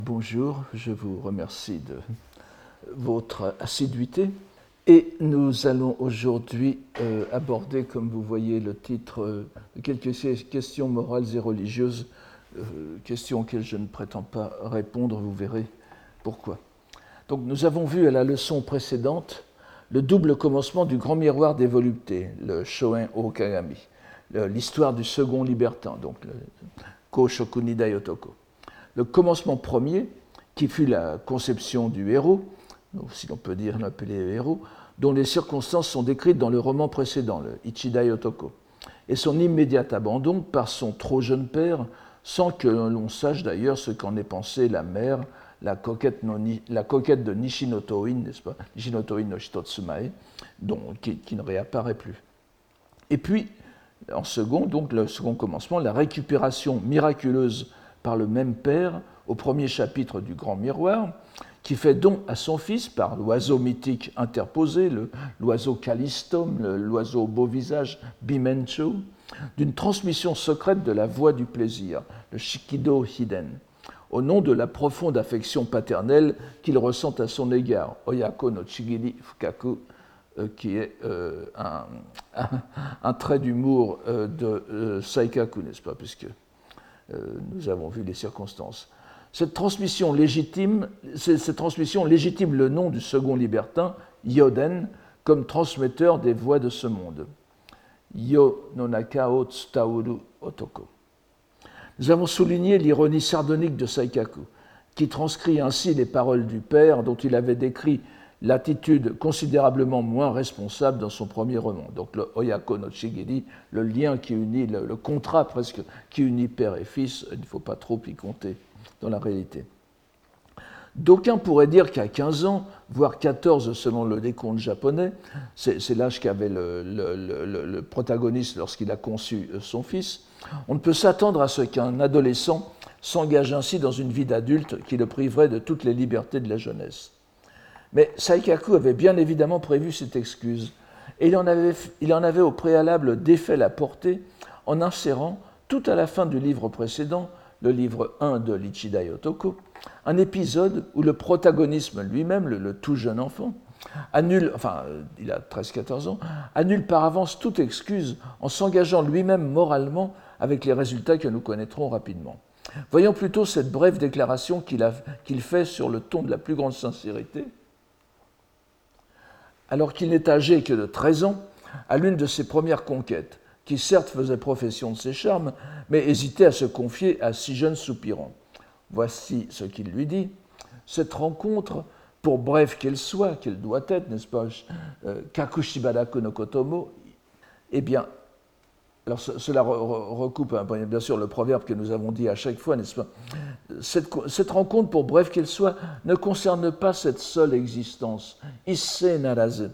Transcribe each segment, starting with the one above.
Bonjour, je vous remercie de votre assiduité et nous allons aujourd'hui aborder, comme vous voyez le titre, quelques questions morales et religieuses, questions auxquelles je ne prétends pas répondre, vous verrez pourquoi. Donc nous avons vu à la leçon précédente le double commencement du grand miroir des voluptés, le Shoen Okagami, l'histoire du second libertin, donc le Ko Shokuni Daiotoko. Le commencement premier, qui fut la conception du héros, si l'on peut dire l'appeler héros, dont les circonstances sont décrites dans le roman précédent, le Ichidai Otoko, et son immédiat abandon par son trop jeune père, sans que l'on sache d'ailleurs ce qu'en est pensé la mère, la coquette de Nishinoto-in, n'est-ce pas, Nishinoto-in no Hitotsumae, qui ne réapparaît plus. Et puis, en second, donc le second commencement, la récupération miraculeuse par le même père au premier chapitre du Grand Miroir, qui fait don à son fils par l'oiseau mythique interposé, l'oiseau Callistum, l'oiseau au beau visage Bimencho, d'une transmission secrète de la voie du plaisir, le Shikido Hiden, au nom de la profonde affection paternelle qu'il ressent à son égard, Oyako no Chigiri Fukaku, qui est un trait d'humour de Saikaku, n'est-ce pas, puisque nous avons vu les circonstances. Cette transmission légitime le nom du second libertin, Yoden, comme transmetteur des voies de ce monde. Yo no Nakao Tsutauru Otoko. Nous avons souligné l'ironie sardonique de Saikaku, qui transcrit ainsi les paroles du père dont il avait décrit l'attitude considérablement moins responsable dans son premier roman. Donc le Oyako no Chigiri, le lien qui unit, le contrat presque qui unit père et fils, il ne faut pas trop y compter dans la réalité. D'aucuns pourraient dire qu'à 15 ans, voire 14 selon le décompte japonais, c'est l'âge qu'avait le protagoniste lorsqu'il a conçu son fils, on ne peut s'attendre à ce qu'un adolescent s'engage ainsi dans une vie d'adulte qui le priverait de toutes les libertés de la jeunesse. Mais Saikaku avait bien évidemment prévu cette excuse, et il en avait au préalable défait la portée en insérant, tout à la fin du livre précédent, le livre 1 de l'Ichidai Otoko, un épisode où le protagonisme lui-même, le tout jeune enfant, il a 13-14 ans, annule par avance toute excuse en s'engageant lui-même moralement avec les résultats que nous connaîtrons rapidement. Voyons plutôt cette brève déclaration qu'il fait sur le ton de la plus grande sincérité, alors qu'il n'est âgé que de 13 ans, à l'une de ses premières conquêtes, qui certes faisait profession de ses charmes, mais hésitait à se confier à si jeune soupirant. Voici ce qu'il lui dit. Cette rencontre, pour brève qu'elle soit, qu'elle doit être, n'est-ce pas, Kakushibaraku no Kotomo, eh bien, alors cela recoupe bien sûr le proverbe que nous avons dit à chaque fois, n'est-ce pas? Cette rencontre, pour bref qu'elle soit, ne concerne pas cette seule existence. Isse narazu.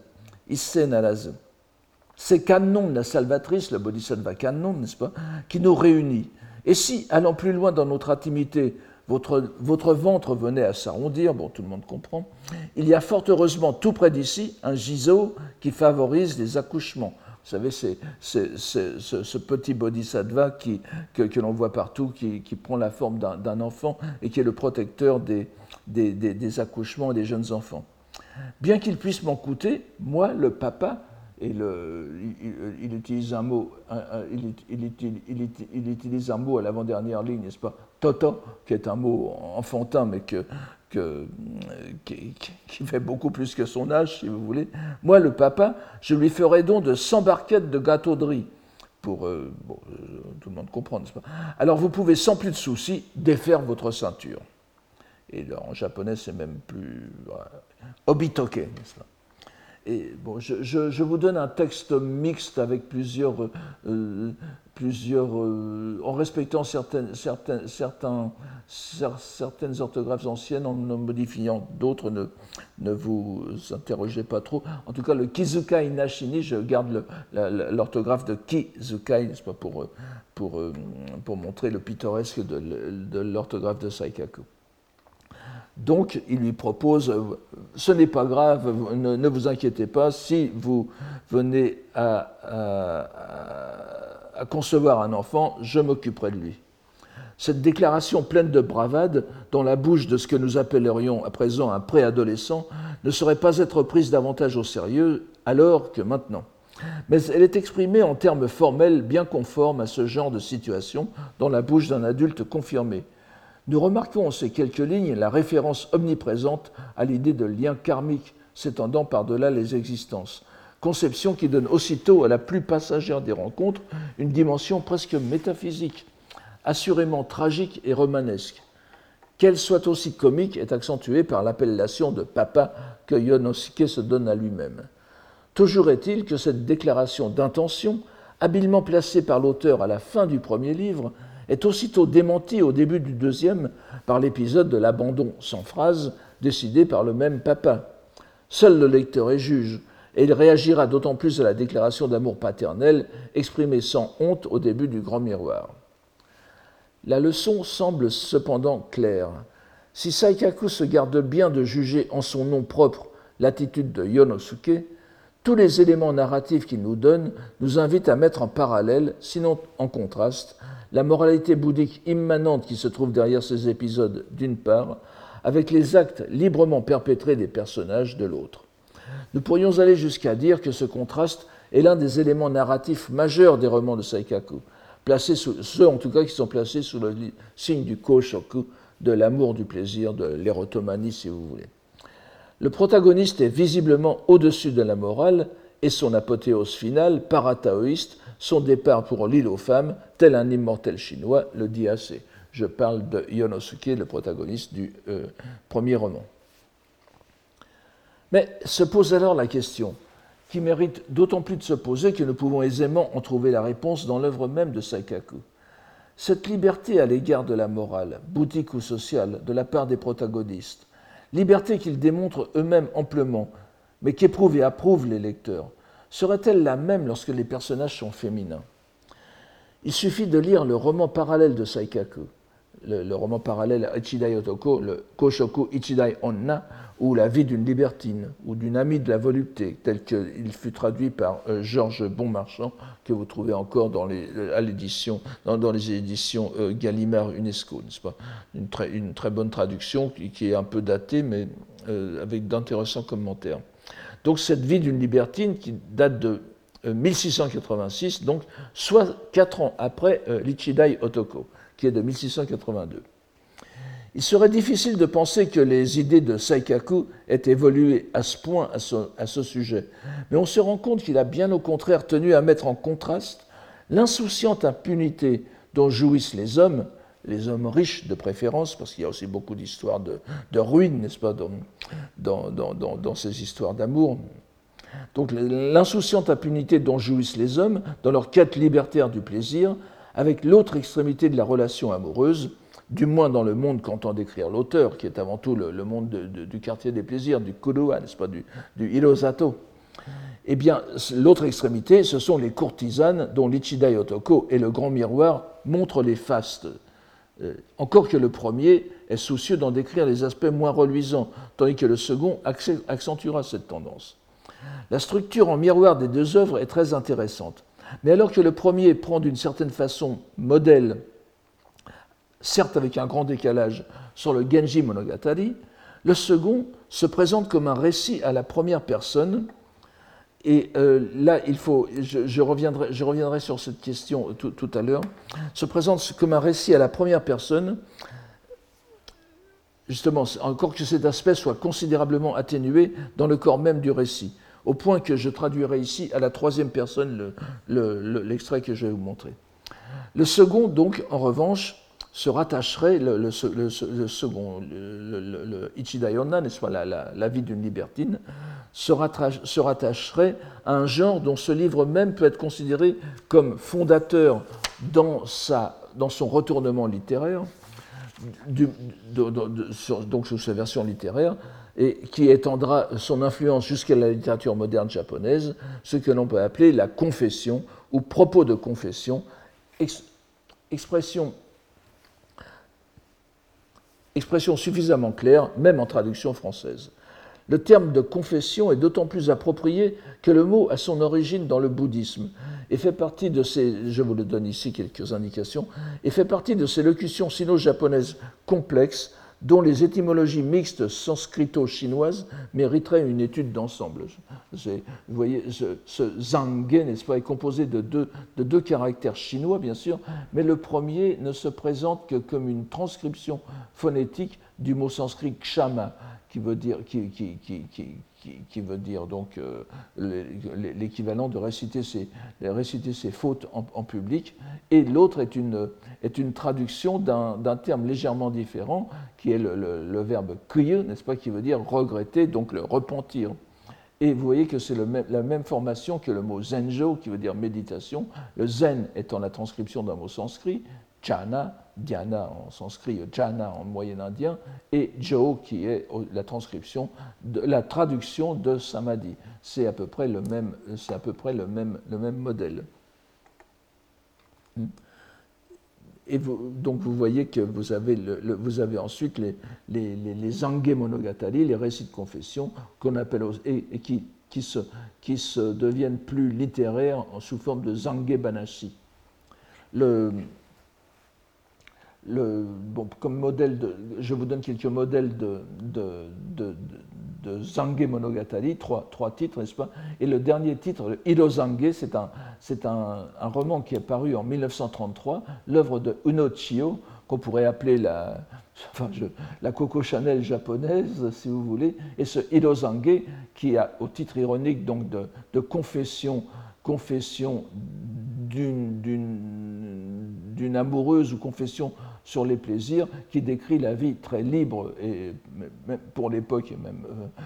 C'est Kannon, la salvatrice, le bodhisattva Kannon, n'est-ce pas, qui nous réunit. Et si, allant plus loin dans notre intimité, votre ventre venait à s'arrondir, bon, tout le monde comprend, il y a fort heureusement tout près d'ici un giso qui favorise les accouchements. Vous savez, c'est ce petit bodhisattva que l'on voit partout, qui prend la forme d'un enfant et qui est le protecteur des accouchements et des jeunes enfants. Bien qu'il puisse m'en coûter, moi, le papa, et il utilise un mot, il utilise un mot à l'avant-dernière ligne, n'est-ce pas, toto, qui est un mot enfantin, mais qui fait beaucoup plus que son âge, si vous voulez. Moi, le papa, je lui ferai don de 100 barquettes de gâteaux de riz, pour tout le monde comprend, n'est-ce pas? Alors vous pouvez sans plus de soucis défaire votre ceinture. Et en japonais, c'est même plus obitoke, n'est-ce pas? Et bon, je vous donne un texte mixte avec plusieurs en respectant certaines orthographes anciennes, en modifiant d'autres, ne vous interrogez pas trop. En tout cas, le Kizukai Nashini, je garde l'orthographe de Kizukai, n'est-ce pas, pour montrer le pittoresque de l'orthographe de Saikaku. Donc, il lui propose, ce n'est pas grave, ne vous inquiétez pas, si vous venez à concevoir un enfant, je m'occuperai de lui. Cette déclaration pleine de bravade, dans la bouche de ce que nous appellerions à présent un préadolescent, ne saurait pas être prise davantage au sérieux alors que maintenant. Mais elle est exprimée en termes formels bien conformes à ce genre de situation dans la bouche d'un adulte confirmé. Nous remarquons en ces quelques lignes la référence omniprésente à l'idée de lien karmique s'étendant par-delà les existences, conception qui donne aussitôt à la plus passagère des rencontres une dimension presque métaphysique, assurément tragique et romanesque. Qu'elle soit aussi comique est accentuée par l'appellation de papa que Yonosuke se donne à lui-même. Toujours est-il que cette déclaration d'intention, habilement placée par l'auteur à la fin du premier livre, est aussitôt démentie au début du deuxième par l'épisode de l'abandon sans phrase décidé par le même papa. Seul le lecteur est juge, et il réagira d'autant plus à la déclaration d'amour paternel exprimée sans honte au début du Grand Miroir. La leçon semble cependant claire. Si Saikaku se garde bien de juger en son nom propre l'attitude de Yonosuke, tous les éléments narratifs qu'il nous donne nous invitent à mettre en parallèle, sinon en contraste, la moralité bouddhique immanente qui se trouve derrière ces épisodes d'une part, avec les actes librement perpétrés des personnages de l'autre. Nous pourrions aller jusqu'à dire que ce contraste est l'un des éléments narratifs majeurs des romans de Saikaku, ceux en tout cas qui sont placés sous le signe du Koshoku, de l'amour, du plaisir, de l'érotomanie si vous voulez. Le protagoniste est visiblement au-dessus de la morale et son apothéose finale, parataoïste, son départ pour l'île aux femmes, tel un immortel chinois, le dit assez. Je parle de Yonosuke, le protagoniste du premier roman. Mais se pose alors la question, qui mérite d'autant plus de se poser que nous pouvons aisément en trouver la réponse dans l'œuvre même de Saikaku. Cette liberté à l'égard de la morale, bouddhique ou sociale, de la part des protagonistes, liberté qu'ils démontrent eux-mêmes amplement, mais qu'éprouvent et approuvent les lecteurs, serait-elle la même lorsque les personnages sont féminins ? Il suffit de lire le roman parallèle de Saikaku, le roman parallèle à Ichidai Otoko, le Koshoku Ichidai Onna, ou La vie d'une libertine, ou d'une amie de la volupté, tel qu'il fut traduit par Georges Bonmarchand, que vous trouvez encore dans les éditions Gallimard UNESCO, n'est-ce pas ? Une très bonne traduction qui est un peu datée, mais avec d'intéressants commentaires. Donc cette vie d'une libertine qui date de 1686, donc soit 4 ans après l'Ichidai Otoko, qui est de 1682. Il serait difficile de penser que les idées de Saikaku aient évolué à ce point à ce sujet, mais on se rend compte qu'il a bien au contraire tenu à mettre en contraste l'insouciante impunité dont jouissent les hommes riches de préférence, parce qu'il y a aussi beaucoup d'histoires de ruines, n'est-ce pas, dans ces histoires d'amour. Donc l'insouciante impunité dont jouissent les hommes dans leur quête libertaire du plaisir, avec l'autre extrémité de la relation amoureuse, du moins dans le monde qu'entend décrire l'auteur, qui est avant tout le monde du quartier des plaisirs, du Kurua, n'est-ce pas, du Hirosato. Eh bien, l'autre extrémité, ce sont les courtisanes dont l'Ichidai Otoko et le Grand Miroir montrent les fastes. Encore que le premier est soucieux d'en décrire les aspects moins reluisants, tandis que le second accentuera cette tendance. La structure en miroir des deux œuvres est très intéressante. Mais alors que le premier prend d'une certaine façon modèle, certes avec un grand décalage, sur le Genji Monogatari, le second se présente comme un récit à la première personne. Et là, je reviendrai sur cette question tout à l'heure, se présente comme un récit à la première personne, justement, encore que cet aspect soit considérablement atténué dans le corps même du récit, au point que je traduirai ici à la troisième personne l'extrait que je vais vous montrer. Le second, donc, en revanche, se rattacherait, le second, le Ichidai Onna, n'est-ce pas, la vie d'une libertine, se rattacherait à un genre dont ce livre même peut être considéré comme fondateur dans son retournement littéraire, donc sous sa version littéraire, et qui étendra son influence jusqu'à la littérature moderne japonaise, ce que l'on peut appeler la confession ou propos de confession, expression suffisamment claire, même en traduction française. Le terme de confession est d'autant plus approprié que le mot a son origine dans le bouddhisme et fait partie de ces, je vous le donne ici quelques indications, et fait partie de ces locutions sino-japonaises complexes dont les étymologies mixtes sanscrito-chinoises mériteraient une étude d'ensemble. Vous voyez, ce zange, n'est-ce pas, est composé de deux caractères chinois, bien sûr, mais le premier ne se présente que comme une transcription phonétique du mot sanskrit kshama, qui veut dire donc l'équivalent de réciter ses fautes en public, et l'autre est une traduction d'un terme légèrement différent, qui est le verbe kuyu, n'est-ce pas, qui veut dire regretter, donc le repentir. Et vous voyez que c'est la même formation que le mot zenjo, qui veut dire méditation, le zen étant la transcription d'un mot sanskrit, jhana, dhyana en sanskrit, jhana en moyen indien, et jo qui est la traduction de samadhi. C'est à peu près le même modèle. Et donc vous voyez que vous avez ensuite les zange monogatari, les récits de confession, qu'on appelle et qui se deviennent plus littéraires sous forme de zange banashi. Comme modèle je vous donne quelques modèles de zange monogatari, trois titres, n'est-ce pas? Et le dernier titre, le Hirozange, c'est un roman qui est paru en 1933, l'œuvre de Uno Chiyo, qu'on pourrait appeler la Coco Chanel japonaise, si vous voulez, et ce Hirozange, qui a au titre ironique donc de confession d'une amoureuse ou confession sur les plaisirs, qui décrit la vie très libre, et même pour l'époque même,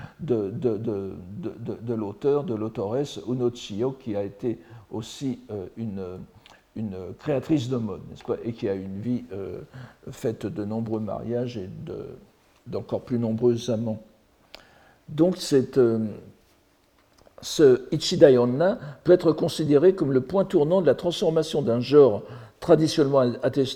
de l'auteur, de l'autoresse Uno Chiyo, qui a été aussi une créatrice de mode, n'est-ce pas, et qui a une vie faite de nombreux mariages et d'encore plus nombreux amants. Donc ce Ichidai-onna peut être considéré comme le point tournant de la transformation d'un genre traditionnellement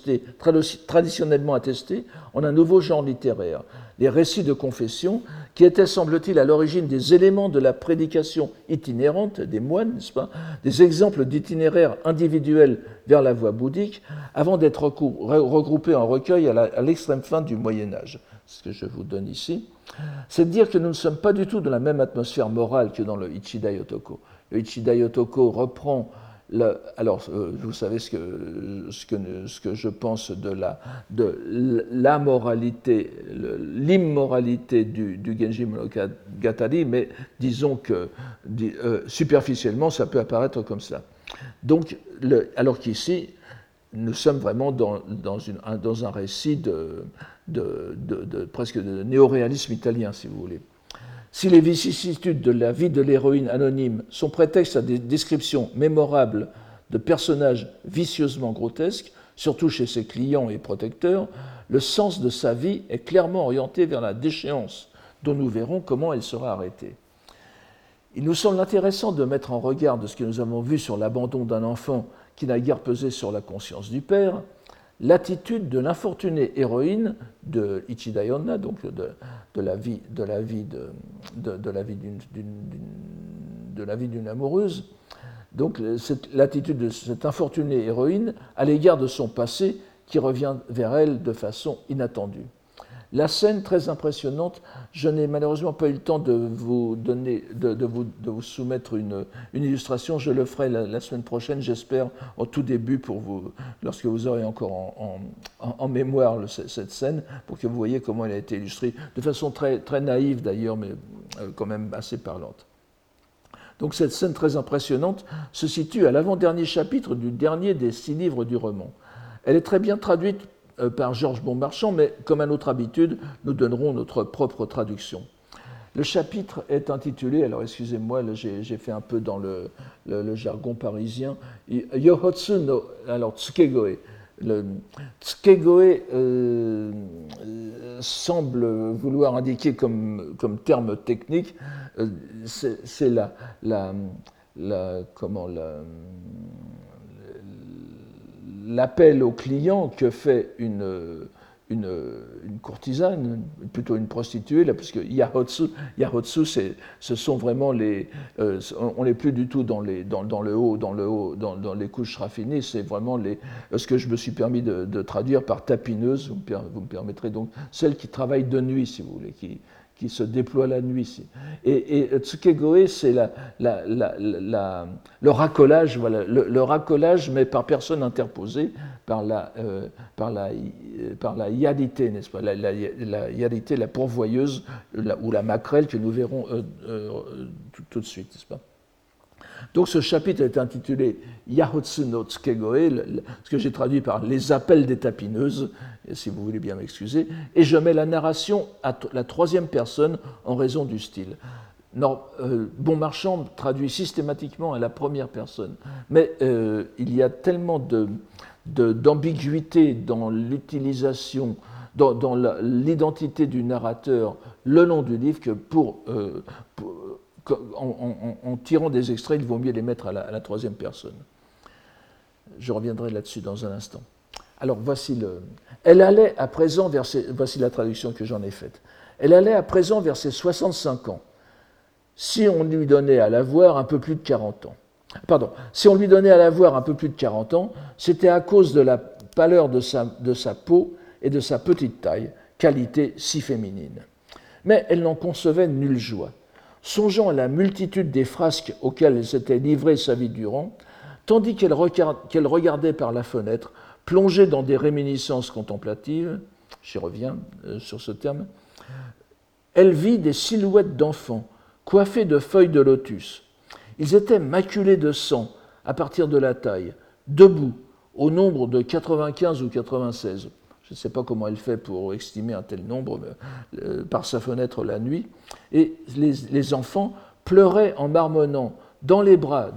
attesté en un nouveau genre littéraire, les récits de confession, qui étaient, semble-t-il, à l'origine des éléments de la prédication itinérante des moines, n'est-ce pas, des exemples d'itinéraires individuels vers la voie bouddhique, avant d'être regroupés en recueil à l'extrême fin du Moyen-Âge. C'est ce que je vous donne ici. C'est de dire que nous ne sommes pas du tout dans la même atmosphère morale que dans le Ichidai Otoko. Le Ichidai Otoko reprend vous savez ce que je pense de la moralité, l'immoralité du Genji Monogatari, mais disons que superficiellement, ça peut apparaître comme cela. Donc, alors qu'ici, nous sommes vraiment dans un récit presque de néoréalisme italien, si vous voulez. Si les vicissitudes de la vie de l'héroïne anonyme sont prétexte à des descriptions mémorables de personnages vicieusement grotesques, surtout chez ses clients et protecteurs, le sens de sa vie est clairement orienté vers la déchéance, dont nous verrons comment elle sera arrêtée. Il nous semble intéressant de mettre en regard de ce que nous avons vu sur l'abandon d'un enfant qui n'a guère pesé sur la conscience du père, l'attitude de l'infortunée héroïne de Ichidai-onna, donc de la vie d'une amoureuse, donc l'attitude de cette infortunée héroïne à l'égard de son passé qui revient vers elle de façon inattendue. La scène très impressionnante, je n'ai malheureusement pas eu le temps de vous soumettre une illustration, je le ferai la semaine prochaine, j'espère, au tout début, lorsque vous aurez encore en mémoire cette scène, pour que vous voyez comment elle a été illustrée, de façon très, très naïve d'ailleurs, mais quand même assez parlante. Donc cette scène très impressionnante se situe à l'avant-dernier chapitre du dernier des 6 livres du roman. Elle est très bien traduite par Georges Bonmarchand, mais comme à notre habitude, nous donnerons notre propre traduction. Le chapitre est intitulé, alors excusez-moi, j'ai fait un peu dans le jargon parisien, Yohotsu no, alors Tsukegoe. Le Tsukegoe semble vouloir indiquer comme terme technique, c'est l'appel au client que fait une une courtisane, plutôt une prostituée, là, puisque Yahotsu, ce sont vraiment les, on n'est plus du tout dans les couches raffinées, c'est vraiment ce que je me suis permis de traduire par tapineuse, vous me permettrez donc, celle qui travaille de nuit, si vous voulez, qui se déploie la nuit. Et Tsukegoe, c'est le racolage, voilà, le racolage, mais par personne interposée, par la yadité, n'est-ce pas, la yadité, la pourvoyeuse, ou la maquerelle que nous verrons tout de suite, n'est-ce pas. Donc ce chapitre est intitulé Yahotsu no Tsukegoe, ce que j'ai traduit par les appels des tapineuses, si vous voulez bien m'excuser, et je mets la narration à la troisième personne en raison du style. Bonmarchand traduit systématiquement à la première personne, mais il y a tellement d'ambiguïté dans l'utilisation, dans l'identité du narrateur le long du livre que en tirant des extraits, il vaut mieux les mettre à la troisième personne. Je reviendrai là-dessus dans un instant. Alors voici elle allait à présent vers voici la traduction que j'en ai faite. Elle allait à présent vers ses 65 ans, si on lui donnait à la voir un peu plus de 40 ans. Pardon, si on lui donnait à la voir un peu plus de 40 ans, c'était à cause de la pâleur de sa peau et de sa petite taille, qualité si féminine. Mais elle n'en concevait nulle joie. Songeant à la multitude des frasques auxquelles elle s'était livrée sa vie durant, tandis qu'elle regardait par la fenêtre, plongée dans des réminiscences contemplatives, j'y reviens sur ce terme, elle vit des silhouettes d'enfants, coiffés de feuilles de lotus. Ils étaient maculés de sang à partir de la taille, debout, au nombre de 95 ou 96. Je ne sais pas comment elle fait pour estimer un tel nombre par sa fenêtre la nuit. Et les enfants pleuraient en marmonnant dans les bras,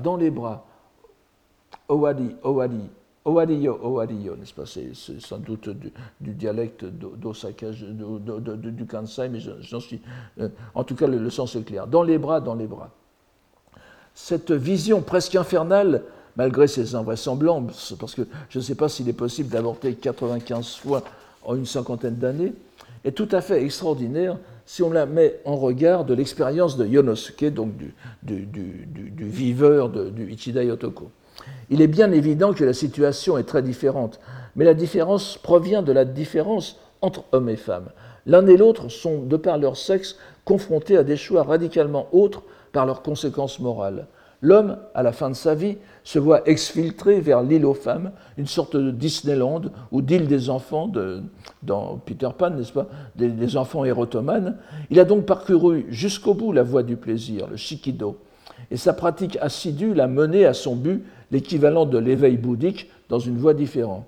Owari, Owari, Owariyo, Owariyo, n'est-ce pas? C'est sans doute du dialecte d'Osaka, du Kansai, mais j'en suis. En tout cas, le sens est clair. Dans les bras. Cette vision presque infernale, malgré ses invraisemblances, parce que je ne sais pas s'il est possible d'avorter 95 fois en une cinquantaine d'années, est tout à fait extraordinaire si on la met en regard de l'expérience de Yonosuke, donc du viveur du Ichidai Otoko. Il est bien évident que la situation est très différente, mais la différence provient de la différence entre hommes et femmes. L'un et l'autre sont, de par leur sexe, confrontés à des choix radicalement autres par leurs conséquences morales. L'homme, à la fin de sa vie, se voit exfiltré vers l'île aux femmes, une sorte de Disneyland ou d'île des enfants dans Peter Pan, n'est-ce pas, des enfants érotomanes. Il a donc parcouru jusqu'au bout la voie du plaisir, le shikido, et sa pratique assidue l'a mené à son but, l'équivalent de l'éveil bouddhique, dans une voie différente.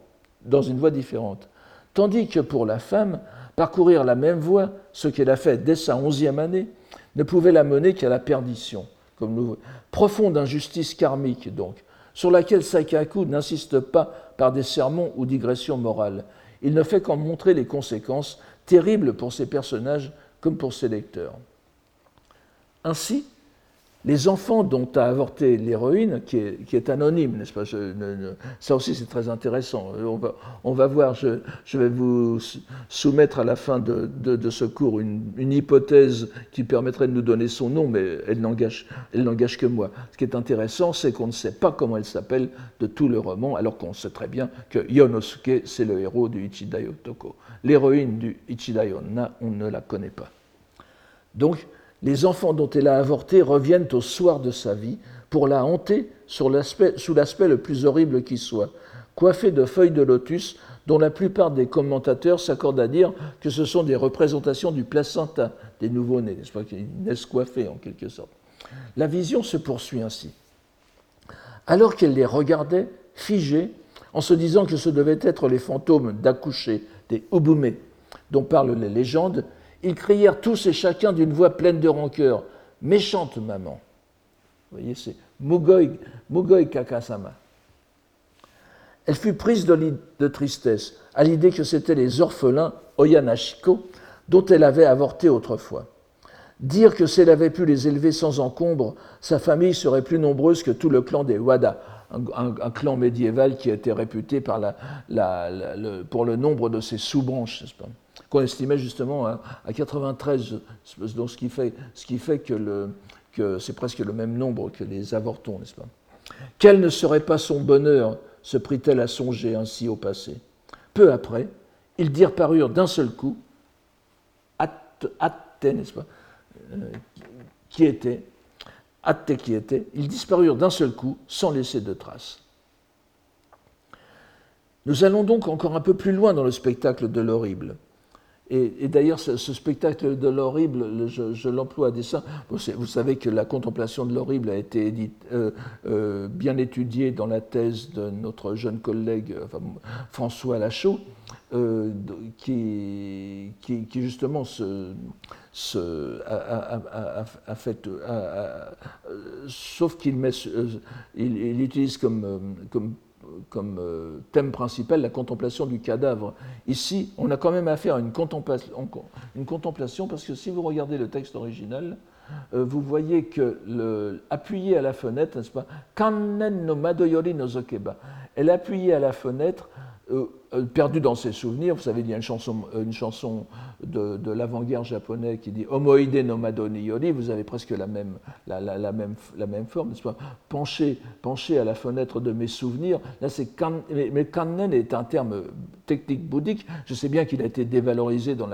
Tandis que pour la femme, parcourir la même voie, ce qu'elle a fait dès sa 11e année, ne pouvait la mener qu'à la perdition. Profonde injustice karmique, donc, sur laquelle Saikaku n'insiste pas par des sermons ou digressions morales. Il ne fait qu'en montrer les conséquences, terribles pour ses personnages comme pour ses lecteurs. Ainsi, les enfants dont a avorté l'héroïne, qui est anonyme, n'est-ce pas, ça aussi c'est très intéressant. On va voir, je vais vous soumettre à la fin de ce cours une hypothèse qui permettrait de nous donner son nom, mais elle n'engage que moi. Ce qui est intéressant, c'est qu'on ne sait pas comment elle s'appelle de tout le roman, alors qu'on sait très bien que Yonosuke, c'est le héros du Ichidai Otoko. L'héroïne du Ichidai Onna, on ne la connaît pas. Donc, les enfants dont elle a avorté reviennent au soir de sa vie pour la hanter sous l'aspect le plus horrible qui soit, coiffés de feuilles de lotus dont la plupart des commentateurs s'accordent à dire que ce sont des représentations du placenta des nouveau-nés, n'est-ce pas, qui naissent coiffés en quelque sorte. La vision se poursuit ainsi. Alors qu'elle les regardait, figés, en se disant que ce devaient être les fantômes d'accouchés, des ubume, dont parlent les légendes, ils crièrent tous et chacun d'une voix pleine de rancœur « Méchante maman !» Vous voyez, c'est Mugoi Kakasama. Elle fut prise de tristesse à l'idée que c'étaient les orphelins Oyanashiko dont elle avait avorté autrefois. Dire que si elle avait pu les élever sans encombre, sa famille serait plus nombreuse que tout le clan des Wada. un clan médiéval qui a été réputé pour le nombre de ses sous-branches, n'est-ce pas, qu'on estimait justement à 93, donc ce qui fait que c'est presque le même nombre que les avortons, n'est-ce pas. Quel ne serait pas son bonheur, se prit-elle à songer ainsi au passé. Peu après, ils disparurent d'un seul coup, n'est-ce pas, qui était, ils disparurent d'un seul coup sans laisser de traces. Nous allons donc encore un peu plus loin dans le spectacle de l'horrible. Et d'ailleurs, ce spectacle de l'horrible, je l'emploie à dessein. Vous savez que la contemplation de l'horrible a été bien étudiée dans la thèse de notre jeune collègue François Lachaud, qui justement a fait, sauf qu'il il utilise comme thème principal la contemplation du cadavre. Ici, on a quand même affaire à une contemplation parce que si vous regardez le texte original, vous voyez que appuyée à la fenêtre, n'est-ce pas, Kannen no madoyori no zokeba, elle est appuyée à la fenêtre, perdue dans ses souvenirs. Vous savez, il y a une chanson de l'avant-garde japonais qui dit Omoide no mado ni yori, vous avez presque la même forme, n'est-ce pas, penché à la fenêtre de mes souvenirs. Là, mais kannen est un terme technique bouddhique. Je sais bien qu'il a été dévalorisé dans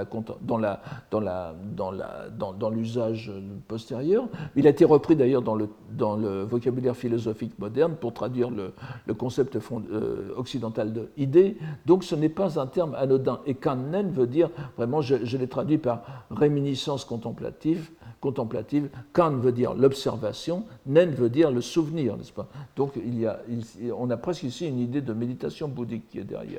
l'usage postérieur. Il a été repris d'ailleurs dans le vocabulaire philosophique moderne pour traduire le concept occidental de idée. Donc ce n'est pas un terme anodin. Et kannen veut dire, vraiment, je l'ai traduit par réminiscence contemplative. Kan veut dire l'observation, nen veut dire le souvenir, n'est-ce pas? Donc on a presque ici une idée de méditation bouddhique qui est derrière.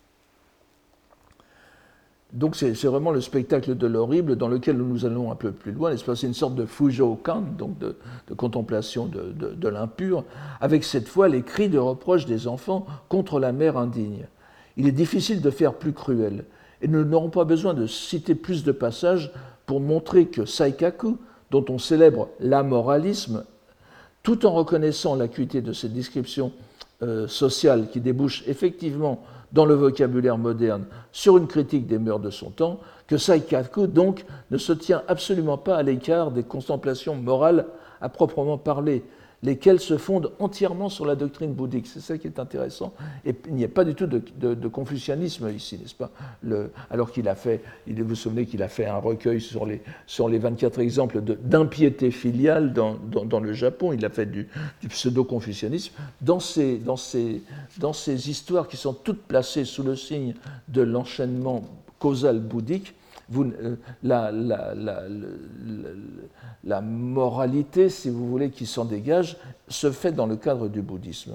Donc c'est vraiment le spectacle de l'horrible dans lequel nous allons un peu plus loin, n'est-ce pas? C'est une sorte de Fujōkan, donc de contemplation de l'impur, avec cette fois les cris de reproche des enfants contre la mère indigne. Il est difficile de faire plus cruel, et nous n'aurons pas besoin de citer plus de passages pour montrer que Saikaku, dont on célèbre l'amoralisme, tout en reconnaissant l'acuité de cette description sociale qui débouche effectivement dans le vocabulaire moderne sur une critique des mœurs de son temps, que Saikaku donc ne se tient absolument pas à l'écart des contemplations morales à proprement parler, lesquelles se fondent entièrement sur la doctrine bouddhique. C'est ça qui est intéressant. Et il n'y a pas du tout de confucianisme ici, n'est-ce pas? Alors qu'il a fait, vous vous souvenez qu'il a fait un recueil sur les 24 exemples d'impiété filiale dans le Japon. Il a fait du pseudo-confucianisme. Dans ces histoires qui sont toutes placées sous le signe de l'enchaînement causal bouddhique, la moralité, si vous voulez, qui s'en dégage, se fait dans le cadre du bouddhisme.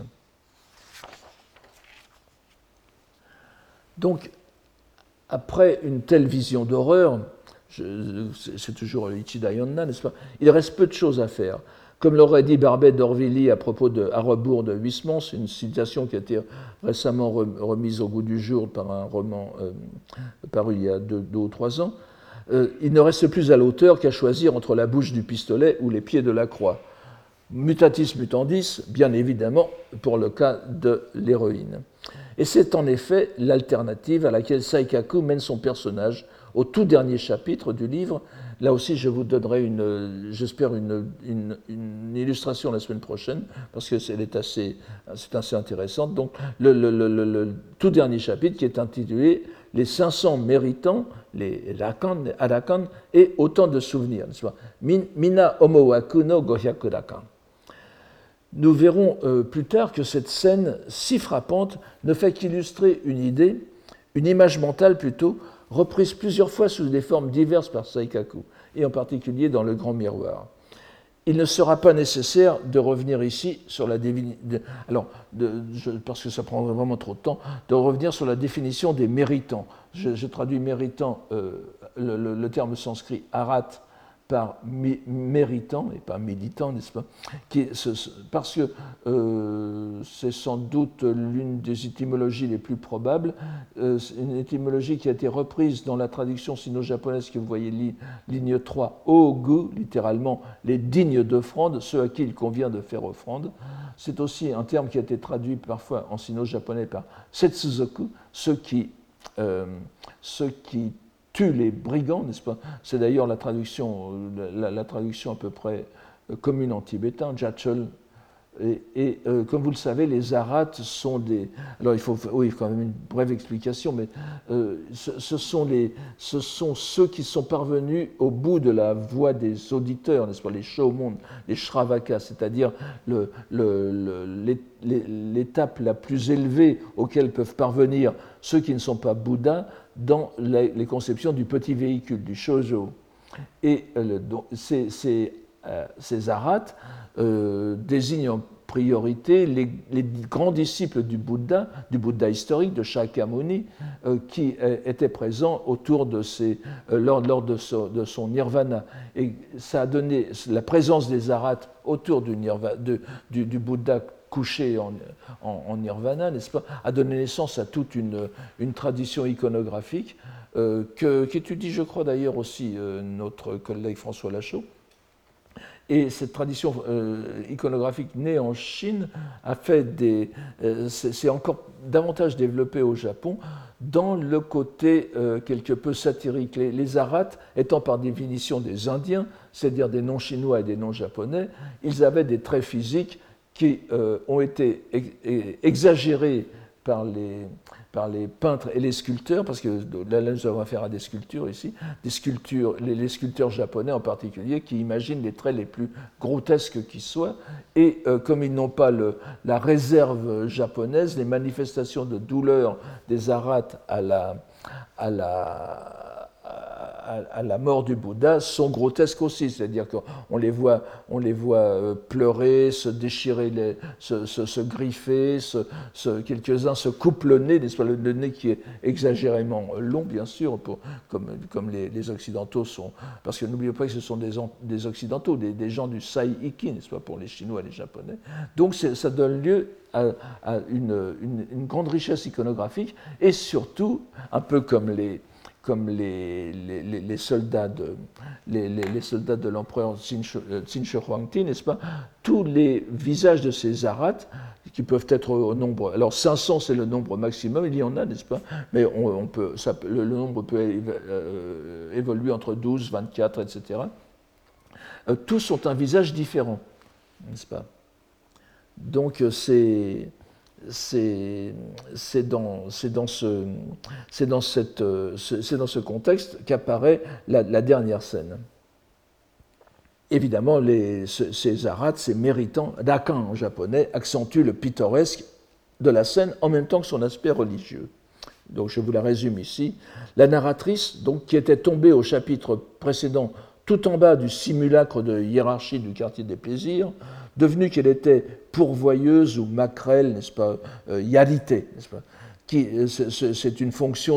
Donc, après une telle vision d'horreur, c'est toujours l'Ichida Yonna, n'est-ce pas? Il reste peu de choses à faire. Comme l'aurait dit Barbet d'Orvilly à propos de À rebours de Huysmans, une citation qui a été récemment remise au goût du jour par un roman paru il y a 2 ou 3 ans, il ne reste plus à l'auteur qu'à choisir entre la bouche du pistolet ou les pieds de la croix. Mutatis mutandis, bien évidemment, pour le cas de l'héroïne. Et c'est en effet l'alternative à laquelle Saikaku mène son personnage au tout dernier chapitre du livre. Là aussi, je vous donnerai j'espère une illustration la semaine prochaine, parce que c'est assez intéressante. Donc, le tout dernier chapitre qui est intitulé « Les 500 méritants, les arakan et autant de souvenirs », n'est-ce pas? Mina omowaku no 500 rakan. Nous verrons plus tard que cette scène si frappante ne fait qu'illustrer une idée, une image mentale plutôt, reprise plusieurs fois sous des formes diverses par Saikaku, et en particulier dans Le Grand Miroir. Il ne sera pas nécessaire de revenir ici sur la parce que ça prendrait vraiment trop de temps, de revenir sur la définition des méritants. Je traduis méritant, le terme sanskrit arat, par méritant et pas militant, n'est-ce pas? Parce que c'est sans doute l'une des étymologies les plus probables, une étymologie qui a été reprise dans la traduction sino-japonaise que vous voyez, ligne 3, Ogu, littéralement les dignes d'offrande, ceux à qui il convient de faire offrande. C'est aussi un terme qui a été traduit parfois en sino-japonais par Setsuzoku, ceux qui tue les brigands, n'est-ce pas? C'est d'ailleurs la traduction à peu près commune en tibétain, Jachol. Et comme vous le savez, les arates sont des... Alors il faut quand même une brève explication, mais ce sont ceux qui sont parvenus au bout de la voie des auditeurs, n'est-ce pas? Les shomon, les shravakas, c'est-à-dire l'étape la plus élevée auquel peuvent parvenir ceux qui ne sont pas Bouddhas dans les conceptions du petit véhicule, du shoujo. Et ces arates désignent en priorité les grands disciples du Bouddha historique, de Shakyamuni, qui étaient présents autour de lors de son nirvana. Et ça a donné la présence des arates autour du Bouddha couché en nirvana, n'est-ce pas, a donné naissance à toute une tradition iconographique qu'étudie, je crois d'ailleurs aussi notre collègue François Lachaud. Et cette tradition iconographique née en Chine s'est encore davantage développée au Japon dans le côté quelque peu satirique. Les arates étant par définition des Indiens, c'est-à-dire des non-chinois et des non-japonais, ils avaient des traits physiques qui ont été exagérés par les peintres et les sculpteurs, parce que là nous avons affaire à des sculptures ici, les sculpteurs japonais en particulier, qui imaginent les traits les plus grotesques qui soient, et comme ils n'ont pas la réserve japonaise, les manifestations de douleur des arates à la mort du Bouddha sont grotesques aussi, c'est-à-dire qu'on les voit pleurer, se déchirer, se griffer, quelques-uns se coupent le nez, n'est-ce pas, le nez qui est exagérément long, bien sûr, comme les Occidentaux sont, parce que n'oubliez pas que ce sont des Occidentaux, des gens du Sai-Iki, n'est-ce pas, pour les Chinois et les Japonais. Donc ça donne lieu à une grande richesse iconographique, et surtout, un peu comme les soldats de l'empereur Qin Shi Huangdi, n'est-ce pas? Tous les visages de ces arates, qui peuvent être au nombre... Alors 500, c'est le nombre maximum, il y en a, n'est-ce pas? Mais le nombre peut évoluer entre 12, 24, etc. Tous ont un visage différent, n'est-ce pas? Donc c'est dans ce contexte qu'apparaît la dernière scène. Évidemment, ces arates, ces méritants, dakan en japonais, accentuent le pittoresque de la scène en même temps que son aspect religieux. Donc je vous la résume ici. La narratrice, donc, qui était tombée au chapitre précédent tout en bas du simulacre de hiérarchie du quartier des plaisirs, devenue qu'elle était pourvoyeuse ou maquerelle, n'est-ce pas, yarité, n'est-ce pas, c'est une fonction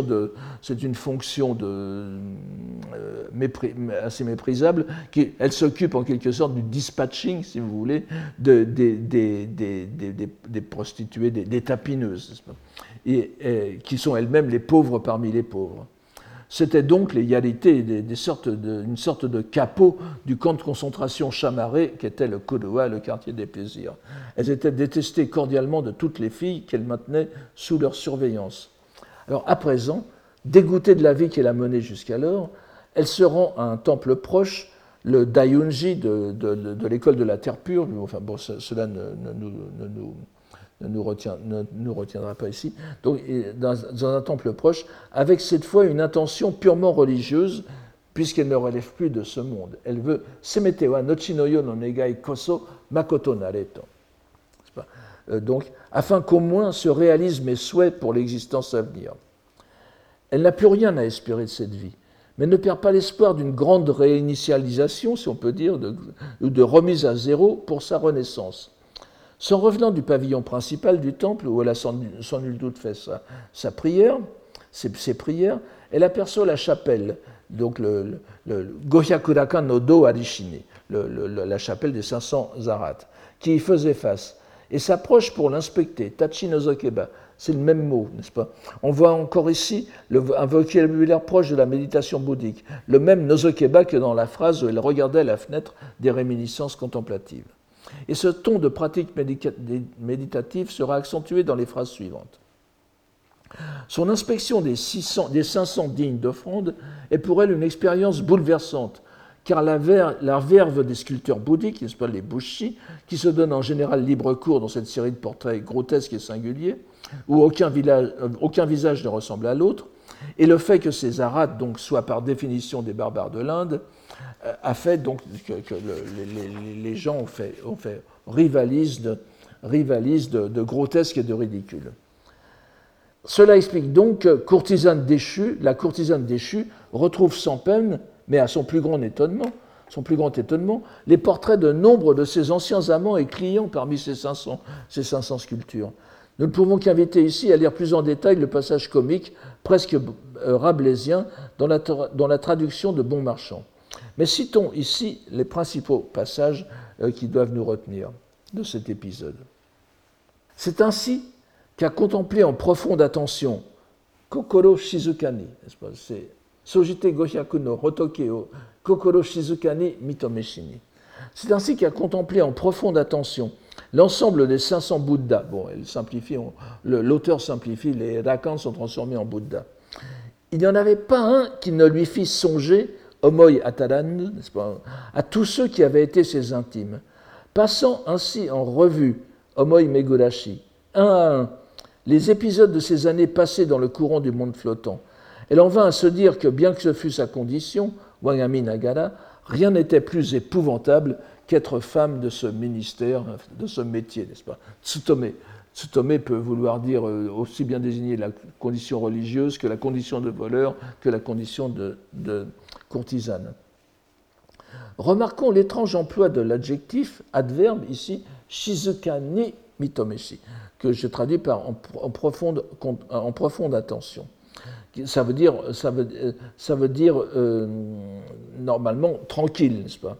assez méprisable. Elle s'occupe en quelque sorte du dispatching, si vous voulez, des prostituées, des tapineuses, n'est-ce pas, et qui sont elles-mêmes les pauvres parmi les pauvres. C'était donc les yarités, une sorte de capot du camp de concentration chamarré qu'était le Kodowa, le quartier des plaisirs. Elles étaient détestées cordialement de toutes les filles qu'elles maintenaient sous leur surveillance. Alors à présent, dégoûtées de la vie qu'elle a menée jusqu'alors, elles se rendent à un temple proche, le Daiyunji de l'école de la Terre pure. Enfin bon, cela ne nous retiendra pas ici, donc dans un temple proche, avec cette fois une intention purement religieuse, puisqu'elle ne relève plus de ce monde. Elle veut « Semetewa nochinoyo no negai koso makoto nareto ». Donc, afin qu'au moins se réalisent mes souhaits pour l'existence à venir. Elle n'a plus rien à espérer de cette vie, mais ne perd pas l'espoir d'une grande réinitialisation, si on peut dire, ou de remise à zéro pour sa renaissance. Son revenant du pavillon principal du temple, où elle a sans nul doute fait sa prière, ses prières, elle aperçoit la chapelle, donc le Gohyakurakan no Do Arishine, la chapelle des 500 arates, qui y faisait face, et s'approche pour l'inspecter, Tachi Nozokeba, c'est le même mot, n'est-ce pas? On voit encore ici un vocabulaire proche de la méditation bouddhique, le même Nozokeba que dans la phrase où elle regardait à la fenêtre des réminiscences contemplatives. Et ce ton de pratique méditative sera accentué dans les phrases suivantes. Son inspection des 500 dignes d'offrande est pour elle une expérience bouleversante, car la verve des sculpteurs bouddhiques, n'est-ce pas, les bushi, qui se donnent en général libre cours dans cette série de portraits grotesques et singuliers, où aucun visage ne ressemble à l'autre, et le fait que ces arates donc, soient par définition des barbares de l'Inde, a fait donc que les gens rivalisent de grotesque et de ridicule. Cela explique donc que la courtisane déchue retrouve sans peine, mais à son plus grand étonnement, les portraits de nombre de ses anciens amants et clients parmi ces 500 sculptures. Nous ne pouvons qu'inviter ici à lire plus en détail le passage comique, presque rabelaisien, dans la traduction de Bonmarchand. Mais citons ici les principaux passages qui doivent nous retenir de cet épisode. C'est ainsi qu'à contempler en profonde attention Kokoro Shizukani, n'est-ce pas, c'est Sojite Gohyaku no Hotoke o Kokoro Shizukani Mitomeshini. C'est ainsi qu'à contempler en profonde attention l'ensemble des 500 Bouddhas. Bon, l'auteur simplifie, les rakans sont transformés en Bouddhas. Il n'y en avait pas un qui ne lui fît songer, Omoi Ataran, n'est-ce pas, à tous ceux qui avaient été ses intimes, passant ainsi en revue, Omoi Megurashi, un à un, les épisodes de ces années passées dans le courant du monde flottant. Elle en vint à se dire que, bien que ce fût sa condition, Wagami Nagara, rien n'était plus épouvantable qu'être femme de ce ministère, de ce métier, n'est-ce pas? Tsutome. Tsutome peut vouloir dire aussi bien désigner la condition religieuse que la condition de voleur, que la condition de courtisane. Remarquons l'étrange emploi de l'adjectif, adverbe, ici, Shizukani Mitomeshi, que je traduis par en profonde attention. Ça veut dire normalement tranquille, n'est-ce pas?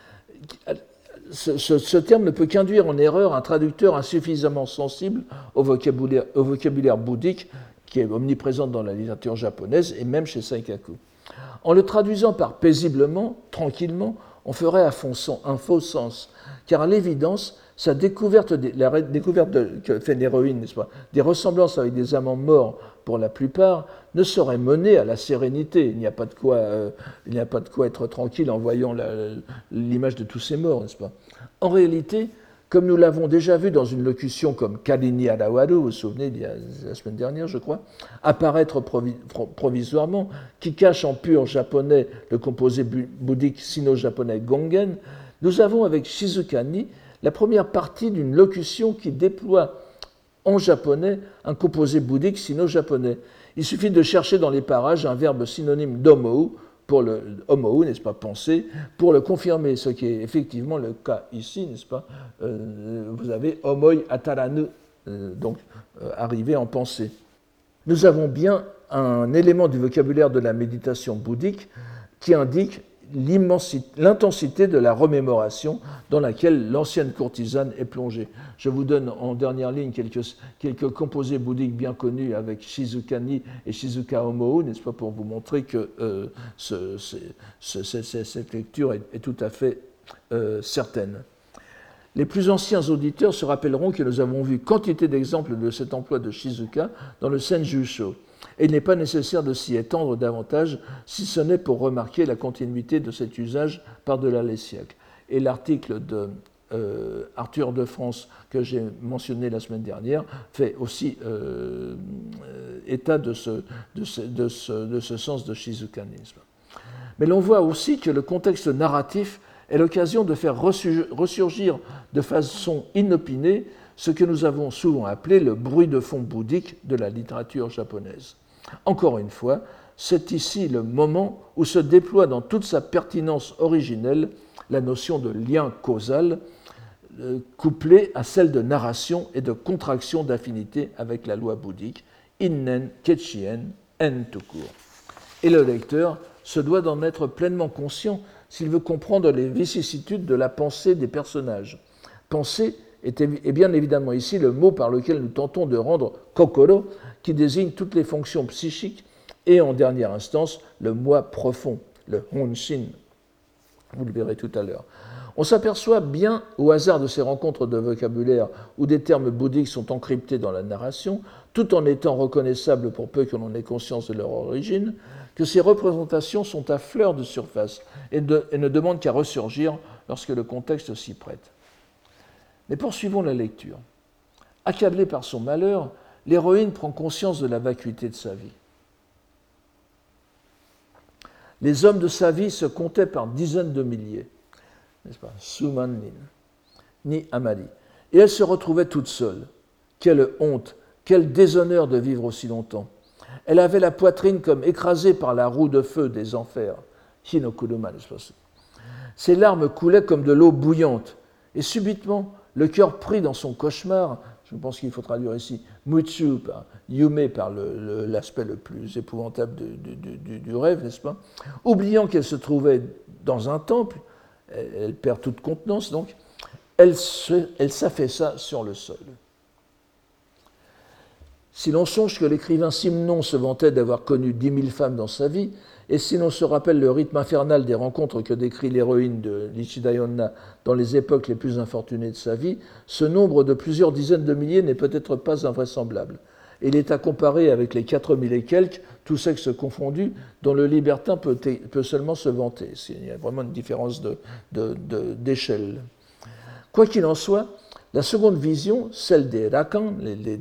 Ce terme ne peut qu'induire en erreur un traducteur insuffisamment sensible au vocabulaire bouddhique qui est omniprésent dans la littérature japonaise et même chez Saikaku. En le traduisant par paisiblement, tranquillement, on ferait un faux sens, car à l'évidence, la découverte que fait l'héroïne, n'est-ce pas, des ressemblances avec des amants morts pour la plupart, ne saurait mener à la sérénité. Il n'y a pas de quoi être tranquille en voyant l'image de tous ces morts, n'est-ce pas? En réalité, comme nous l'avons déjà vu dans une locution comme Kalini Arawaru, vous vous souvenez, la semaine dernière, je crois, apparaître provisoirement, qui cache en pur japonais le composé bouddhique sino-japonais Gongen, nous avons avec Shizukani la première partie d'une locution qui déploie en japonais un composé bouddhique sino-japonais. Il suffit de chercher dans les parages un verbe synonyme d'omou, pour le omou, n'est-ce pas, penser, pour le confirmer, ce qui est effectivement le cas ici, n'est-ce pas. Vous avez omoi ataranu, donc arriver en pensée. Nous avons bien un élément du vocabulaire de la méditation bouddhique qui indique l'intensité de la remémoration dans laquelle l'ancienne courtisane est plongée. Je vous donne en dernière ligne quelques composés bouddhiques bien connus avec Shizukani et Shizuka Omou, n'est-ce pas, pour vous montrer que cette lecture est tout à fait certaine. Les plus anciens auditeurs se rappelleront que nous avons vu quantité d'exemples de cet emploi de Shizuka dans le Senjusho. Et il n'est pas nécessaire de s'y étendre davantage, si ce n'est pour remarquer la continuité de cet usage par-delà les siècles. Et l'article de Arthur de France, que j'ai mentionné la semaine dernière, fait aussi état de ce sens de shizukanisme. Mais l'on voit aussi que le contexte narratif est l'occasion de faire ressurgir de façon inopinée ce que nous avons souvent appelé le bruit de fond bouddhique de la littérature japonaise. Encore une fois, c'est ici le moment où se déploie dans toute sa pertinence originelle la notion de lien causal, couplée à celle de narration et de contraction d'affinité avec la loi bouddhique, innen, ketchien, en tout court. Et le lecteur se doit d'en être pleinement conscient s'il veut comprendre les vicissitudes de la pensée des personnages. Pensée est bien évidemment ici le mot par lequel nous tentons de rendre kokoro, qui désigne toutes les fonctions psychiques, et en dernière instance, le moi profond, le honshin. Vous le verrez tout à l'heure. On s'aperçoit bien, au hasard de ces rencontres de vocabulaire où des termes bouddhiques sont encryptés dans la narration, tout en étant reconnaissables pour peu que l'on ait conscience de leur origine, que ces représentations sont à fleur de surface et ne demandent qu'à ressurgir lorsque le contexte s'y prête. Mais poursuivons la lecture. Accablée par son malheur, l'héroïne prend conscience de la vacuité de sa vie. Les hommes de sa vie se comptaient par dizaines de milliers, n'est-ce pas, Suman ni Amali. Et elle se retrouvait toute seule. Quelle honte, quel déshonneur de vivre aussi longtemps. Elle avait la poitrine comme écrasée par la roue de feu des enfers. Hinokuduma, n'est-ce pas. Ses larmes coulaient comme de l'eau bouillante. Et subitement, le cœur pris dans son cauchemar, je pense qu'il faut traduire ici, Mutsu, Yume par l'aspect le plus épouvantable du rêve, n'est-ce pas? Oubliant qu'elle se trouvait dans un temple, elle perd toute contenance, donc, elle s'affaissa sur le sol. Si l'on songe que l'écrivain Simon se vantait d'avoir connu 10 000 femmes dans sa vie, et si l'on se rappelle le rythme infernal des rencontres que décrit l'héroïne de l'Ichida Yonna dans les époques les plus infortunées de sa vie, ce nombre de plusieurs dizaines de milliers n'est peut-être pas invraisemblable. Il est à comparer avec les 4000 et quelques, tous sexes confondus, dont le libertin peut seulement se vanter. Il y a vraiment une différence d'échelle. Quoi qu'il en soit, la seconde vision, celle des rakan,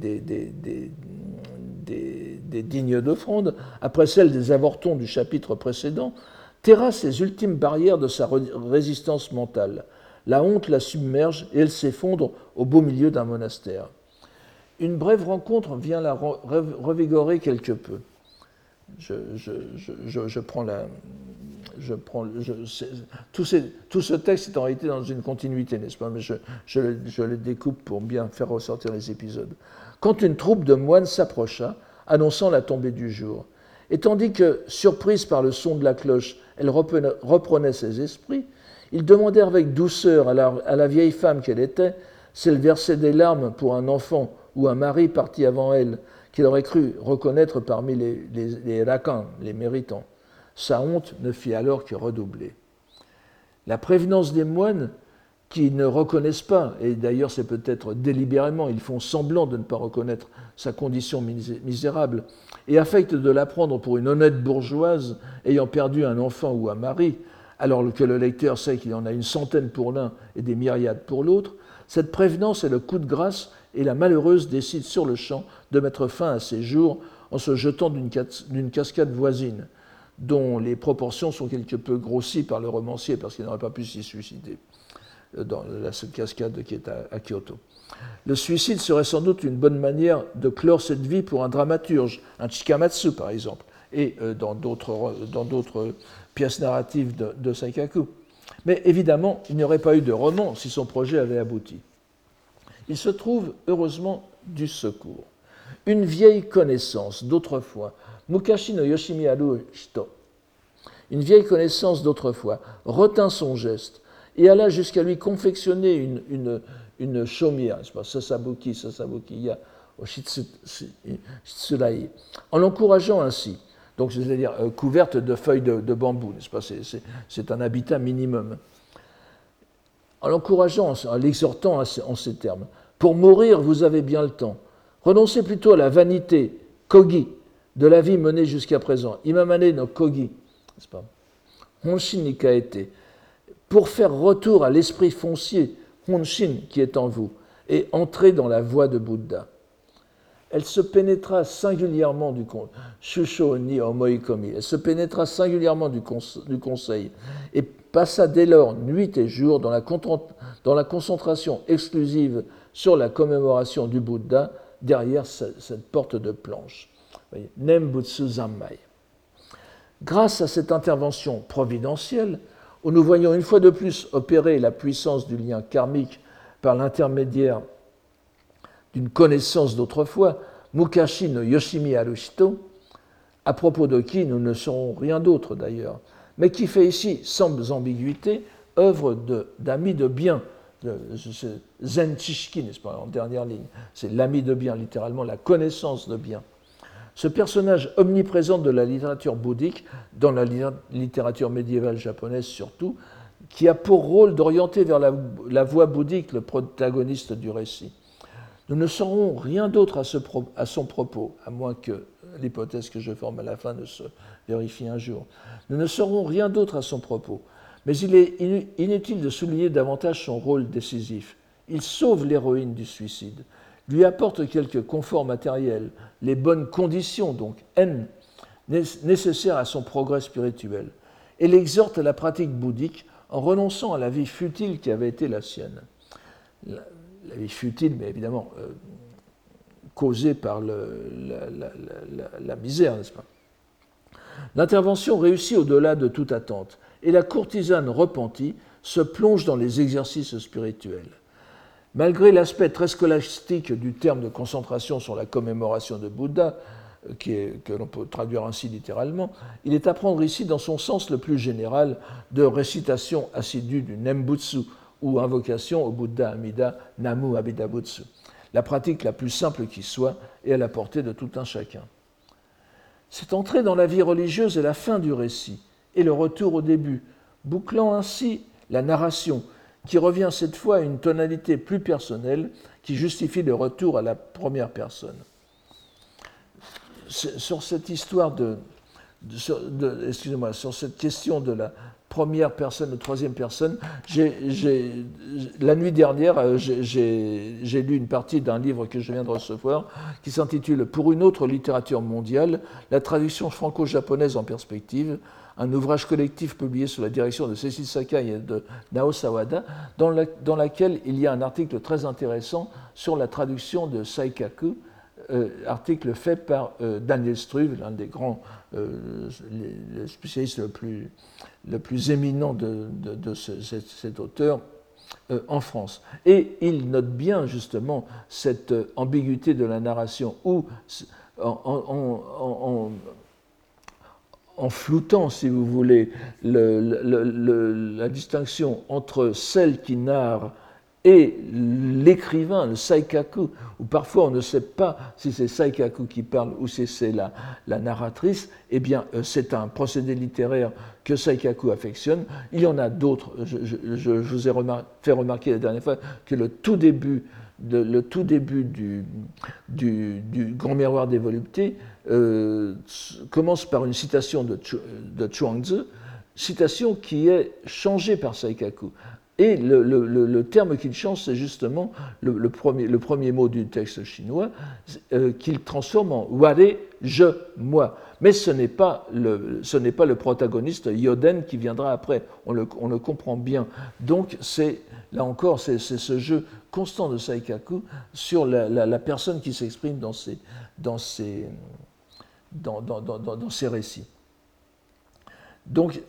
des dignes d'offrande, après celle des avortons du chapitre précédent, terrasse les ultimes barrières de sa résistance mentale. La honte la submerge et elle s'effondre au beau milieu d'un monastère. Une brève rencontre vient la revigorer quelque peu. Tout ce texte est en réalité dans une continuité, n'est-ce pas? Mais je le découpe pour bien faire ressortir les épisodes. Quand une troupe de moines s'approcha, annonçant la tombée du jour, et tandis que, surprise par le son de la cloche, elle reprenait ses esprits, ils demandèrent avec douceur à la vieille femme qu'elle était si elle versait des larmes pour un enfant ou un mari parti avant elle, qu'il aurait cru reconnaître parmi les rakans, les méritants. Sa honte ne fit alors que redoubler. La prévenance des moines, qui ne reconnaissent pas, et d'ailleurs c'est peut-être délibérément, ils font semblant de ne pas reconnaître sa condition misérable, et affectent de la prendre pour une honnête bourgeoise ayant perdu un enfant ou un mari, alors que le lecteur sait qu'il y en a une centaine pour l'un et des myriades pour l'autre, cette prévenance est le coup de grâce et la malheureuse décide sur le champ de mettre fin à ses jours en se jetant d'une cascade voisine, dont les proportions sont quelque peu grossies par le romancier parce qu'il n'aurait pas pu s'y suicider dans cette cascade qui est à Kyoto. Le suicide serait sans doute une bonne manière de clore cette vie pour un dramaturge, un Chikamatsu par exemple, et dans d'autres pièces narratives de Saikaku. Mais évidemment, il n'y aurait pas eu de roman si son projet avait abouti. Il se trouve heureusement du secours. Une vieille connaissance d'autrefois, Mukashi no Yoshimiyaru Shito, une vieille connaissance d'autrefois, retint son geste et alla jusqu'à lui confectionner une shomiya, sasabuki ya o shitsurai, en l'encourageant ainsi, donc c'est-à-dire couverte de feuilles de bambou, n'est-ce pas, c'est un habitat minimum. En l'encourageant, en l'exhortant en ces termes. Pour mourir, vous avez bien le temps. Renoncez plutôt à la vanité, kogi, de la vie menée jusqu'à présent. Imamane no kogi, n'est-ce pas? Honshin ni kaete. Pour faire retour à l'esprit foncier, Honshin, qui est en vous, et entrer dans la voie de Bouddha. Elle se pénétra singulièrement du Shusho ni omoikomi. Elle se pénétra singulièrement du conseil et passa dès lors nuit et jour dans la concentration exclusive sur la commémoration du Bouddha derrière cette porte de planche. Nembutsu Zammai. Grâce à cette intervention providentielle, où nous voyons une fois de plus opérer la puissance du lien karmique par l'intermédiaire d'une connaissance d'autrefois, Mukashi no Yoshimiyaru Shito, à propos de qui nous ne saurons rien d'autre d'ailleurs, mais qui fait ici, sans ambiguïté, œuvre d'ami de bien. Zen Chishki, n'est-ce pas, en dernière ligne. C'est l'ami de bien, littéralement, la connaissance de bien. Ce personnage omniprésent de la littérature bouddhique, dans la littérature médiévale japonaise surtout, qui a pour rôle d'orienter vers la voie bouddhique le protagoniste du récit. Nous ne saurons rien d'autre à son propos, à moins que l'hypothèse que je forme à la fin ne se vérifie un jour. Nous ne saurons rien d'autre à son propos, mais il est inutile de souligner davantage son rôle décisif. Il sauve l'héroïne du suicide, lui apporte quelques conforts matériels, les bonnes conditions, donc nécessaires à son progrès spirituel, et l'exhorte à la pratique bouddhique en renonçant à la vie futile qui avait été la sienne. La vie futile, mais évidemment causée par la misère, n'est-ce pas? L'intervention réussit au-delà de toute attente, et la courtisane repentie se plonge dans les exercices spirituels. Malgré l'aspect très scolastique du terme de concentration sur la commémoration de Bouddha, que l'on peut traduire ainsi littéralement, il est à prendre ici dans son sens le plus général de récitation assidue du Nembutsu, ou invocation au Bouddha Amida Namu Amida Butsu, la pratique la plus simple qui soit et à la portée de tout un chacun. Cette entrée dans la vie religieuse est la fin du récit et le retour au début, bouclant ainsi la narration qui revient cette fois à une tonalité plus personnelle qui justifie le retour à la première personne. Sur cette histoire sur cette question de la première personne ou troisième personne, la nuit dernière, j'ai lu une partie d'un livre que je viens de recevoir qui s'intitule « Pour une autre littérature mondiale, la traduction franco-japonaise en perspective », un ouvrage collectif publié sous la direction de Cécile Sakai et de Nao Sawada, dans laquelle il y a un article très intéressant sur la traduction de Saikaku, article fait par Daniel Struve, l'un des grands spécialistes le plus éminent de cet auteur en France. Et il note bien justement cette ambiguïté de la narration où, en floutant, si vous voulez, la distinction entre celle qui narre et l'écrivain, le saikaku, où parfois on ne sait pas si c'est Saikaku qui parle ou si c'est la narratrice, eh bien c'est un procédé littéraire que Saikaku affectionne. Il y en a d'autres. Je vous ai fait remarquer la dernière fois que le tout début du Grand Miroir des Voluptés commence par une citation de Chuangzi, citation qui est changée par Saikaku. Et le terme qu'il change, c'est justement le premier mot du texte chinois qu'il transforme en « ware », je, moi. Mais ce n'est pas le protagoniste Yoden qui viendra après, on le comprend bien. Donc, là encore, c'est ce jeu constant de Saikaku sur la personne qui s'exprime dans ses récits. Donc,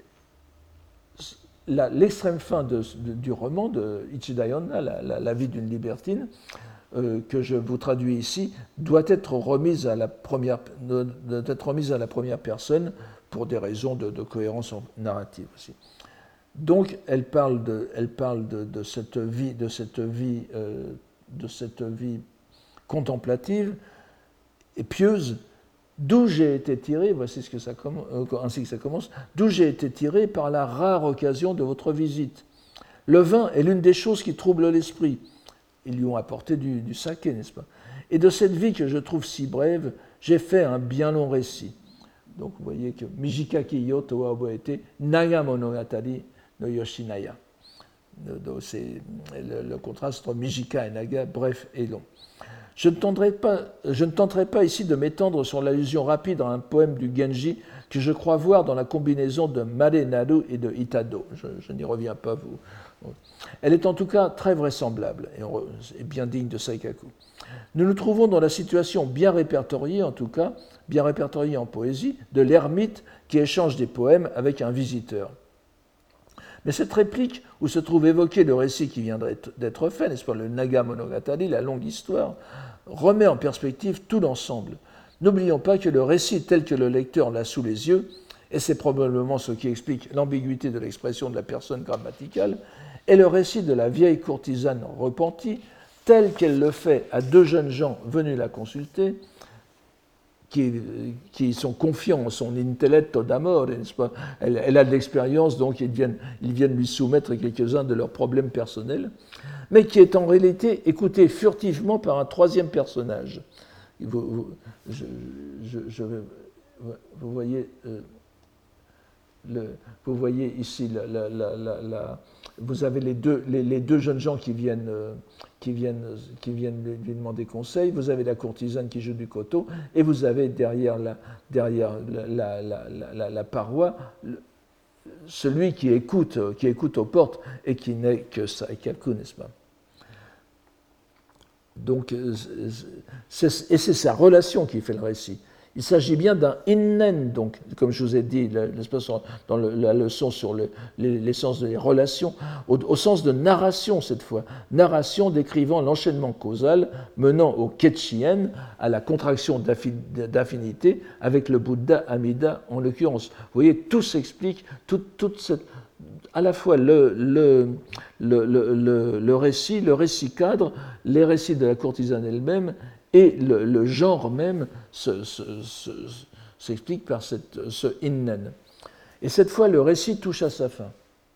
l'extrême fin du roman de Ichida Yonna, la vie d'une libertine, que je vous traduis ici, doit être remise à la première personne pour des raisons de cohérence narrative aussi. Donc, elle parle de cette vie contemplative et pieuse, d'où j'ai été tiré, voici ainsi que ça commence, d'où j'ai été tiré par la rare occasion de votre visite. Le vin est l'une des choses qui troublent l'esprit. Ils lui ont apporté du saké, n'est-ce pas? Et de cette vie que je trouve si brève, j'ai fait un bien long récit. Donc vous voyez que Mijika Kiyo Towa Oboete Naga Monogatari no Yoshinaya. C'est le contraste entre Mijika et Naga, bref et long. Je ne tenterai pas ici de m'étendre sur l'allusion rapide à un poème du Genji que je crois voir dans la combinaison de Mare Naru et de Itado. Je n'y reviens pas, vous. Elle est en tout cas très vraisemblable et bien digne de Saikaku. Nous nous trouvons dans la situation bien répertoriée, en tout cas, bien répertoriée en poésie, de l'ermite qui échange des poèmes avec un visiteur. Mais cette réplique, où se trouve évoqué le récit qui vient d'être fait, n'est-ce pas, le Naga Monogatari, la longue histoire, remet en perspective tout l'ensemble. N'oublions pas que le récit tel que le lecteur l'a sous les yeux, et c'est probablement ce qui explique l'ambiguïté de l'expression de la personne grammaticale, est le récit de la vieille courtisane repentie, tel qu'elle le fait à deux jeunes gens venus la consulter, qui sont confiants en son intelletto d'amore, n'est-ce pas ? Elle a de l'expérience, donc ils viennent lui soumettre quelques-uns de leurs problèmes personnels, mais qui est en réalité écouté furtivement par un troisième personnage. Vous voyez, vous voyez ici, vous avez les deux jeunes gens qui viennent lui demander conseil. Vous avez la courtisane qui joue du koto, et vous avez derrière la paroi celui qui écoute aux portes et qui n'est que Saikaku, n'est-ce pas ? Donc, c'est sa relation qui fait le récit. Il s'agit bien d'un innen, donc, comme je vous ai dit dans la leçon sur l'essence des relations, au sens de narration cette fois. Narration décrivant l'enchaînement causal menant au ketchien, à la contraction d'affinité avec le Bouddha Amida en l'occurrence. Vous voyez, tout s'explique, toute cette, à la fois le récit cadre, les récits de la courtisane elle-même, et le genre même s'explique par ce innen. Et cette fois, le récit touche à sa fin.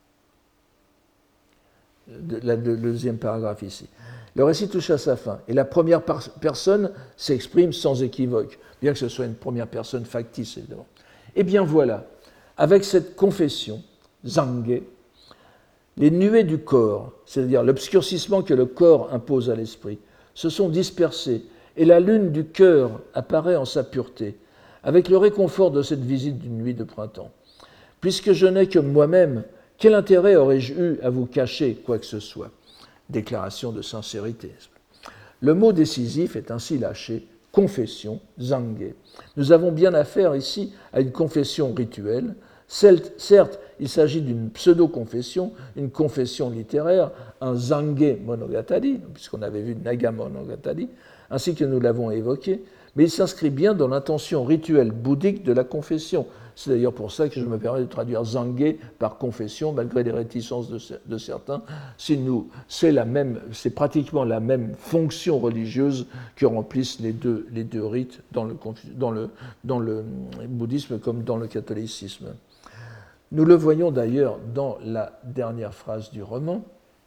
Le deuxième paragraphe ici. Le récit touche à sa fin. Et la première personne s'exprime sans équivoque, bien que ce soit une première personne factice, évidemment. Eh bien voilà, avec cette confession, Zange, les nuées du corps, c'est-à-dire l'obscurcissement que le corps impose à l'esprit, se sont dispersées, et la lune du cœur apparaît en sa pureté, avec le réconfort de cette visite d'une nuit de printemps. Puisque je n'ai que moi-même, quel intérêt aurais-je eu à vous cacher quoi que ce soit ? Déclaration de sincérité. Le mot décisif est ainsi lâché, confession, zange. Nous avons bien affaire ici à une confession rituelle. Certes, il s'agit d'une pseudo-confession, une confession littéraire, un zange monogatari, puisqu'on avait vu Naga monogatari, ainsi que nous l'avons évoqué, mais il s'inscrit bien dans l'intention rituelle bouddhique de la confession. C'est d'ailleurs pour ça que je me permets de traduire zange par confession, malgré les réticences de certains. C'est pratiquement la même fonction religieuse que remplissent les deux rites dans le bouddhisme comme dans le catholicisme. Nous le voyons d'ailleurs dans la dernière phrase du roman.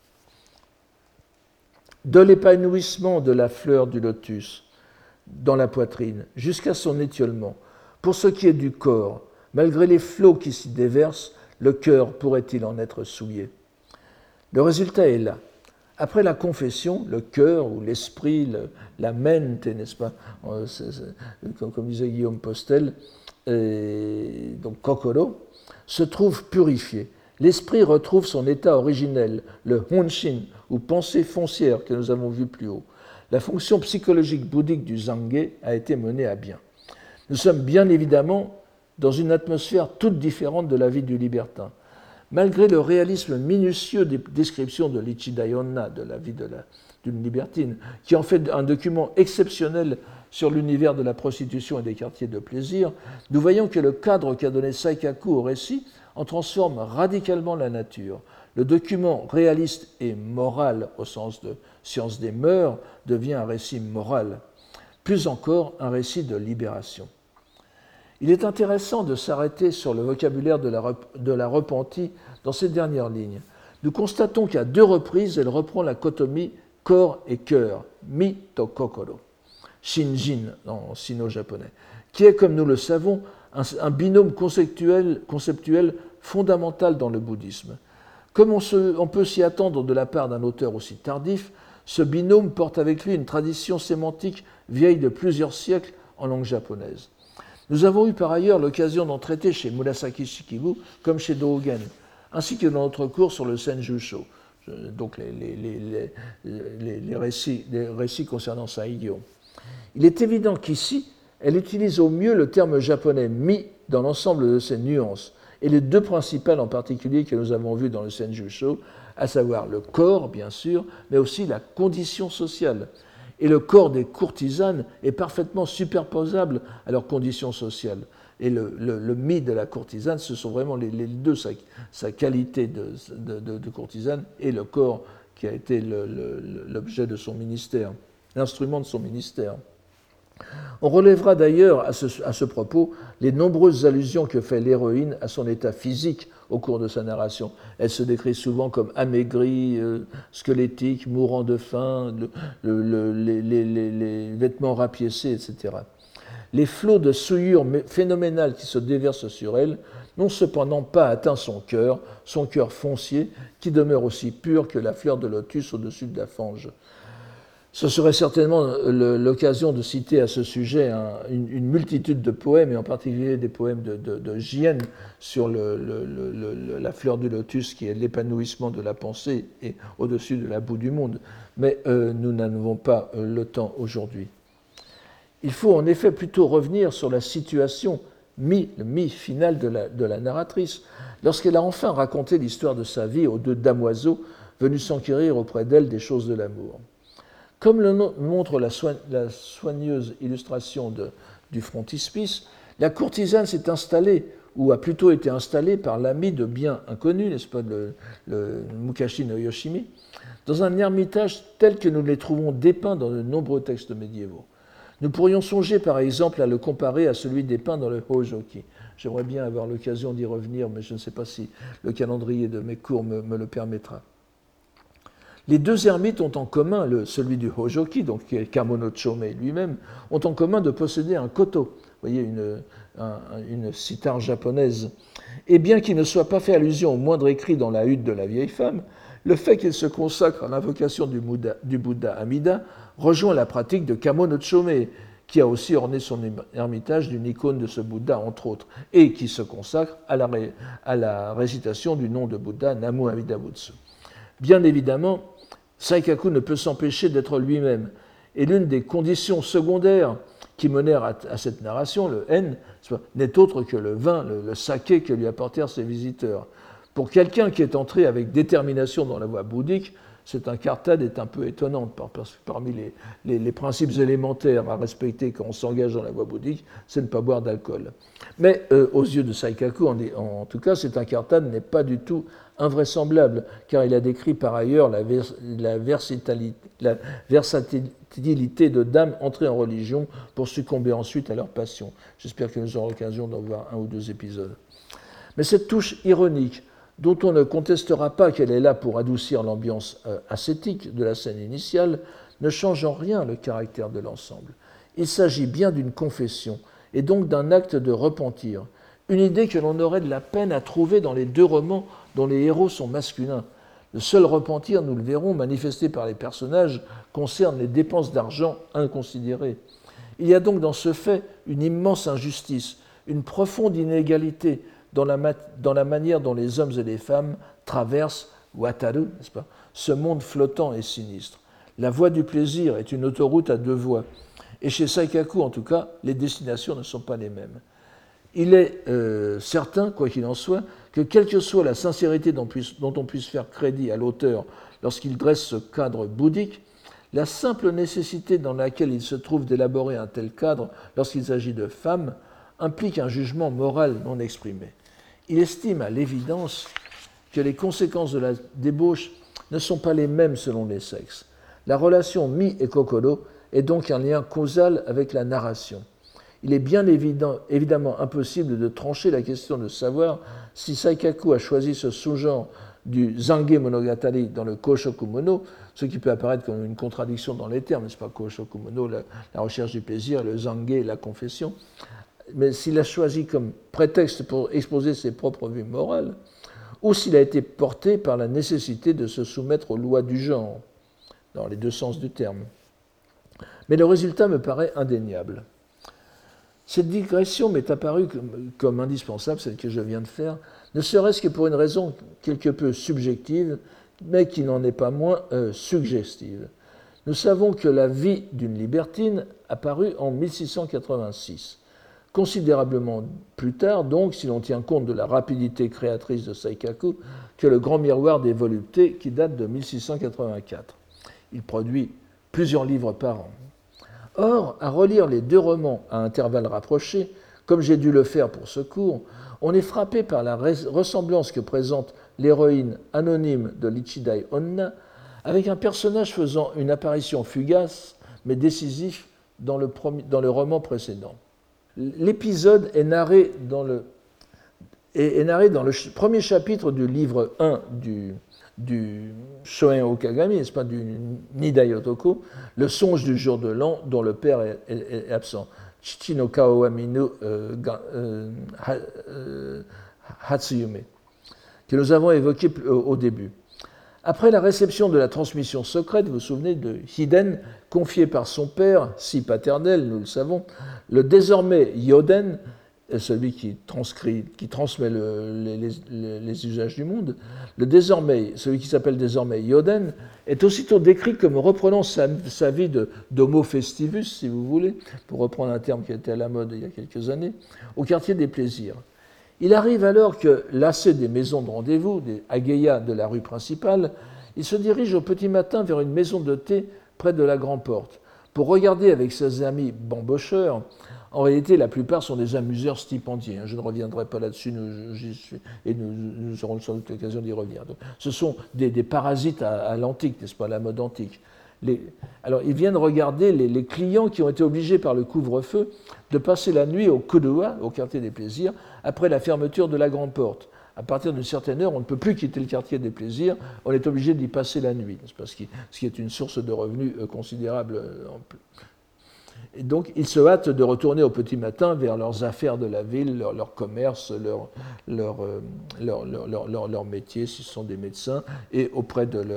De l'épanouissement de la fleur du lotus dans la poitrine jusqu'à son étiolement, pour ce qui est du corps, malgré les flots qui s'y déversent, le cœur pourrait-il en être souillé ? Le résultat est là. Après la confession, le cœur ou l'esprit, la mente, n'est-ce pas, comme disait Guillaume Postel, donc kokoro, se trouve purifié. L'esprit retrouve son état originel, le honshin, ou pensée foncière que nous avons vu plus haut. La fonction psychologique bouddhique du zange a été menée à bien. Nous sommes bien évidemment dans une atmosphère toute différente de la vie du libertin. Malgré le réalisme minutieux des descriptions de l'Ichidayonna, de la vie d'une libertine, qui en fait un document exceptionnel sur l'univers de la prostitution et des quartiers de plaisir, nous voyons que le cadre qu'a donné Saikaku au récit en transforme radicalement la nature. Le document réaliste et moral, au sens de science des mœurs, devient un récit moral, plus encore un récit de libération. Il est intéressant de s'arrêter sur le vocabulaire de la repentie dans ces dernières lignes. Nous constatons qu'à deux reprises, elle reprend la cotomie corps et cœur, mi to kokoro, shinjin en sino-japonais, qui est, comme nous le savons, un binôme conceptuel fondamental dans le bouddhisme. Comme on peut s'y attendre de la part d'un auteur aussi tardif, ce binôme porte avec lui une tradition sémantique vieille de plusieurs siècles en langue japonaise. Nous avons eu par ailleurs l'occasion d'en traiter chez Murasaki Shikibu comme chez Dogen, ainsi que dans notre cours sur le Senjusho, donc les récits concernant Saigyo. Il est évident qu'ici, elle utilise au mieux le terme japonais mi dans l'ensemble de ses nuances, et les deux principales en particulier que nous avons vues dans le Senjusho, à savoir le corps, bien sûr, mais aussi la condition sociale. Et le corps des courtisanes est parfaitement superposable à leurs conditions sociales. Et le mythe de la courtisane, ce sont vraiment les deux, sa qualité de courtisane et le corps qui a été l'objet de son ministère, l'instrument de son ministère. On relèvera d'ailleurs à ce propos les nombreuses allusions que fait l'héroïne à son état physique au cours de sa narration. Elle se décrit souvent comme amaigrie, squelettique, mourant de faim, les vêtements rapiécés, etc. Les flots de souillure phénoménales qui se déversent sur elle n'ont cependant pas atteint son cœur foncier, qui demeure aussi pur que la fleur de lotus au-dessus de la fange. Ce serait certainement l'occasion de citer à ce sujet une multitude de poèmes, et en particulier des poèmes de Gien sur la fleur du lotus, qui est l'épanouissement de la pensée et au-dessus de la boue du monde. Mais nous n'en avons pas le temps aujourd'hui. Il faut en effet plutôt revenir sur la situation le mi-final de la narratrice, lorsqu'elle a enfin raconté l'histoire de sa vie aux deux damoiseaux venus s'enquérir auprès d'elle des choses de l'amour. Comme le montre la soigneuse illustration du frontispice, la courtisane s'est installée, ou a plutôt été installée par l'ami de bien inconnu, n'est-ce pas, le Mukashi no Yoshimi, dans un ermitage tel que nous les trouvons dépeints dans de nombreux textes médiévaux. Nous pourrions songer par exemple à le comparer à celui dépeint dans le Hojoki. J'aimerais bien avoir l'occasion d'y revenir, mais je ne sais pas si le calendrier de mes cours me le permettra. Les deux ermites ont en commun, celui du Hojoki, donc qui est Kamono Chomei lui-même, ont en commun de posséder un koto, vous voyez, une cithare japonaise. Et bien qu'il ne soit pas fait allusion au moindre écrit dans la hutte de la vieille femme, le fait qu'il se consacre à l'invocation du Bouddha Amida rejoint la pratique de Kamono Chomei, qui a aussi orné son ermitage d'une icône de ce Bouddha, entre autres, et qui se consacre à la récitation du nom de Bouddha, Namu Amida Butsu. Bien évidemment, Saikaku ne peut s'empêcher d'être lui-même, et l'une des conditions secondaires qui menèrent à cette narration, le N, n'est autre que le vin, le saké que lui apportèrent ses visiteurs. Pour quelqu'un qui est entré avec détermination dans la voie bouddhique, cette incartade est un peu étonnante, parce que parmi les principes élémentaires à respecter quand on s'engage dans la voie bouddhique, c'est de ne pas boire d'alcool. Mais aux yeux de Saikaku, en tout cas, cette incartade n'est pas du tout invraisemblable, car il a décrit par ailleurs la versatilité de dames entrées en religion pour succomber ensuite à leur passion. J'espère que nous aurons l'occasion d'en voir un ou deux épisodes. Mais cette touche ironique, dont on ne contestera pas qu'elle est là pour adoucir l'ambiance ascétique de la scène initiale, ne change en rien le caractère de l'ensemble. Il s'agit bien d'une confession, et donc d'un acte de repentir, une idée que l'on aurait de la peine à trouver dans les deux romans dont les héros sont masculins. Le seul repentir, nous le verrons, manifesté par les personnages, concerne les dépenses d'argent inconsidérées. Il y a donc dans ce fait une immense injustice, une profonde inégalité dans la manière dont les hommes et les femmes traversent, wataru, n'est-ce pas, ce monde flottant et sinistre. La voie du plaisir est une autoroute à deux voies, et chez Saikaku, en tout cas, les destinations ne sont pas les mêmes. Il est certain, quoi qu'il en soit, que quelle que soit la sincérité dont on puisse faire crédit à l'auteur lorsqu'il dresse ce cadre bouddhique, la simple nécessité dans laquelle il se trouve d'élaborer un tel cadre lorsqu'il s'agit de femmes implique un jugement moral non exprimé. Il estime à l'évidence que les conséquences de la débauche ne sont pas les mêmes selon les sexes. La relation Mi et Kokoro est donc un lien causal avec la narration. Il est bien évidemment impossible de trancher la question de savoir si Saikaku a choisi ce sous-genre du Zange Monogatari dans le Koshokumono, ce qui peut apparaître comme une contradiction dans les termes, n'est-ce pas, Koshokumono, la recherche du plaisir, et le Zange, la confession, mais s'il a choisi comme prétexte pour exposer ses propres vues morales, ou s'il a été porté par la nécessité de se soumettre aux lois du genre, dans les deux sens du terme. Mais le résultat me paraît indéniable. Cette digression m'est apparue comme indispensable, celle que je viens de faire, ne serait-ce que pour une raison quelque peu subjective, mais qui n'en est pas moins suggestive. Nous savons que la vie d'une libertine apparut en 1686. Considérablement plus tard, donc, si l'on tient compte de la rapidité créatrice de Saikaku, que le Grand Miroir des voluptés qui date de 1684. Il produit plusieurs livres par an. Or, à relire les deux romans à intervalles rapprochés, comme j'ai dû le faire pour ce cours, on est frappé par la ressemblance que présente l'héroïne anonyme de l'Ichidai Onna avec un personnage faisant une apparition fugace mais décisif dans le roman précédent. L'épisode est narré dans le premier chapitre du livre 1 du Shoen Okagami, n'est-ce pas, du Nidai Otoko, le songe du jour de l'an dont le père est absent. Chichi no kao wa minu Hatsuyume, que nous avons évoqué au début. Après la réception de la transmission secrète, vous vous souvenez de Hiden, confié par son père, si paternel, nous le savons, le désormais Yoden, celui qui transmet les usages du monde, celui qui s'appelle désormais Yoden, est aussitôt décrit comme reprenant sa vie d'homo festivus, si vous voulez, pour reprendre un terme qui était à la mode il y a quelques années, au quartier des plaisirs. Il arrive alors que, lassé des maisons de rendez-vous, des ageyas de la rue principale, il se dirige au petit matin vers une maison de thé près de la Grande Porte, pour regarder avec ses amis bambocheurs. En réalité, la plupart sont des amuseurs stipendiés. Je ne reviendrai pas là-dessus, nous aurons sans doute l'occasion d'y revenir. Donc, ce sont des parasites à l'antique, n'est-ce pas, à la mode antique. Alors, ils viennent regarder les clients qui ont été obligés par le couvre-feu de passer la nuit au Kudua, au quartier des plaisirs, après la fermeture de la Grande Porte. À partir d'une certaine heure, on ne peut plus quitter le quartier des plaisirs, on est obligé d'y passer la nuit, ce qui est une source de revenus considérable. Et donc, ils se hâtent de retourner au petit matin vers leurs affaires de la ville, leur commerce, leur métier, s'ils sont des médecins, et auprès de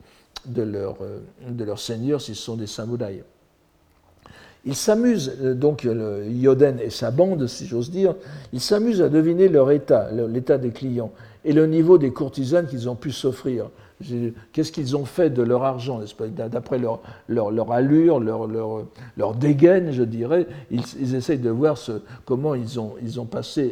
leur seigneur, s'ils sont des samouraïs. Ils s'amusent, donc Yoden et sa bande, si j'ose dire, ils s'amusent à deviner leur état, l'état des clients, et le niveau des courtisanes qu'ils ont pu s'offrir. Qu'est-ce qu'ils ont fait de leur argent, n'est-ce pas? D'après leur allure, leur dégaine, je dirais, ils essayent de voir comment ils ont passé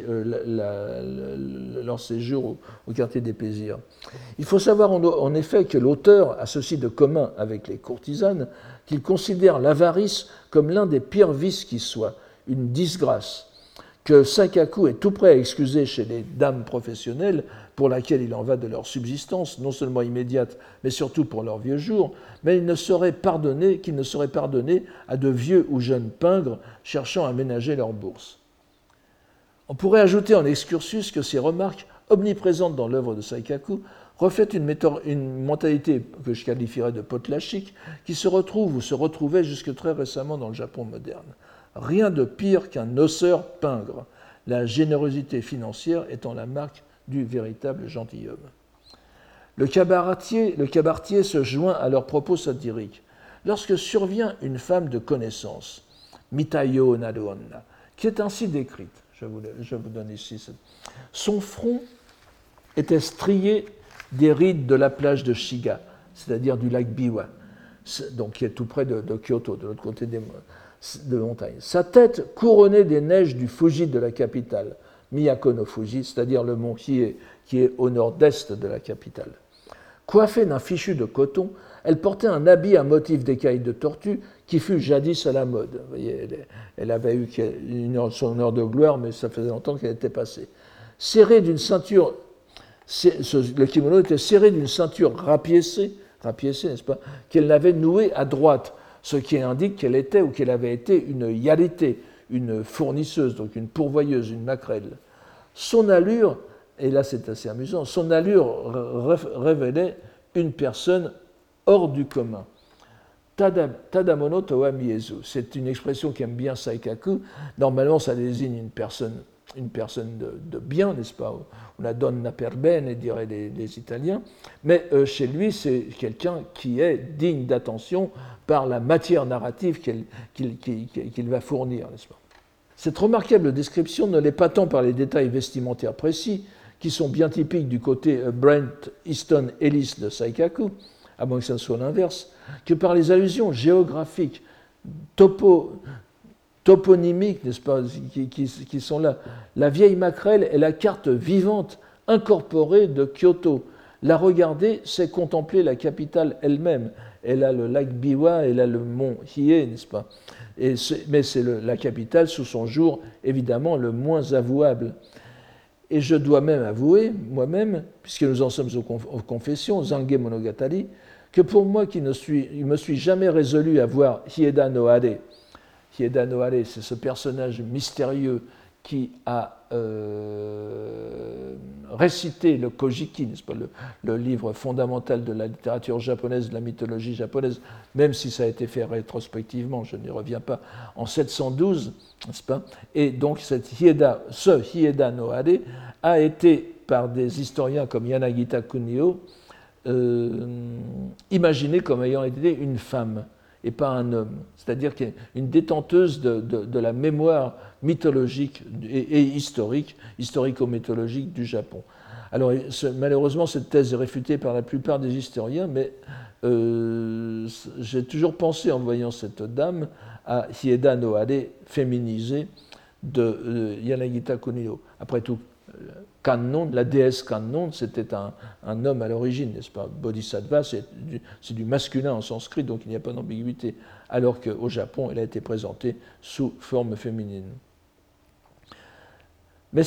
leur séjour au quartier des plaisirs. Il faut savoir en effet que l'auteur a ceci de commun avec les courtisanes, qu'il considère l'avarice comme l'un des pires vices qui soit, une disgrâce, que Saikaku est tout prêt à excuser chez les dames professionnelles pour laquelle il en va de leur subsistance, non seulement immédiate, mais surtout pour leurs vieux jours, mais qu'il ne serait pardonné à de vieux ou jeunes pingres cherchant à ménager leur bourse. On pourrait ajouter en excursus que ces remarques, omniprésentes dans l'œuvre de Saikaku, reflètent une mentalité que je qualifierais de potlachique, qui se retrouve ou se retrouvait jusque très récemment dans le Japon moderne. Rien de pire qu'un noceur pingre, la générosité financière étant la marque du véritable gentilhomme. Le cabaretier se joint à leurs propos satiriques. Lorsque survient une femme de connaissance, Mitayo Naruonna, qui est ainsi décrite, je vous donne ici, son front était strié des rides de la plage de Shiga, c'est-à-dire du lac Biwa, donc qui est tout près de Kyoto, de l'autre côté de montagne. Sa tête couronnée des neiges du Fuji de la capitale, Miyako no Fuji, c'est-à-dire le mont qui est au nord-est de la capitale. Coiffée d'un fichu de coton, elle portait un habit à motif d'écailles de tortue qui fut jadis à la mode. Vous voyez, elle avait eu son heure de gloire, mais ça faisait longtemps qu'elle était passée. Serrée d'une ceinture, le kimono était serré d'une ceinture rapiécée, n'est-ce pas, qu'elle avait nouée à droite, ce qui indique qu'elle était ou qu'elle avait été une yarité, une fournisseuse, donc une pourvoyeuse, une maquerelle. Son allure, et là c'est assez amusant, son allure révélait une personne hors du commun. Tadamono towa miezu, c'est une expression qu'aime bien Saikaku. Normalement, ça désigne une personne de bien, n'est-ce pas? Una donna per bene, diraient les Italiens. Mais chez lui, c'est quelqu'un qui est digne d'attention par la matière narrative qu'il va fournir, n'est-ce pas? Cette remarquable description ne l'est pas tant par les détails vestimentaires précis, qui sont bien typiques du côté Brent Easton Ellis de Saikaku, à moins que ce soit l'inverse, que par les allusions géographiques, toponymiques, n'est-ce pas, qui sont là. La vieille maquerelle est la carte vivante, incorporée de Kyoto, La regarder, c'est contempler la capitale elle-même. Elle a le lac Biwa, elle a le mont Hiei, n'est-ce pas? Mais c'est la capitale sous son jour, évidemment, le moins avouable. Et je dois même avouer, moi-même, puisque nous en sommes aux confessions, Zange Monogatari, que pour moi qui ne me suis jamais résolu à voir Hieda no Are, Hieda no Are, c'est ce personnage mystérieux qui a récité le Kojiki, n'est-ce pas, le livre fondamental de la littérature japonaise, de la mythologie japonaise, même si ça a été fait rétrospectivement, je n'y reviens pas, en 712, n'est-ce pas? Et donc ce Hieda no Are a été, par des historiens comme Yanagita Kunio, imaginé comme ayant été une femme et pas un homme, c'est-à-dire qu'il y a une détenteuse de la mémoire mythologique et historico-mythologique du Japon. Alors malheureusement, cette thèse est réfutée par la plupart des historiens, mais j'ai toujours pensé, en voyant cette dame, à Hieda no Are féminisée de Yanagita Kunio. Après tout, Kannon, la déesse Kannon, c'était un homme à l'origine, n'est-ce pas? Bodhisattva, c'est du masculin en sanskrit, donc il n'y a pas d'ambiguïté, alors qu'au Japon, elle a été présentée sous forme féminine. Mais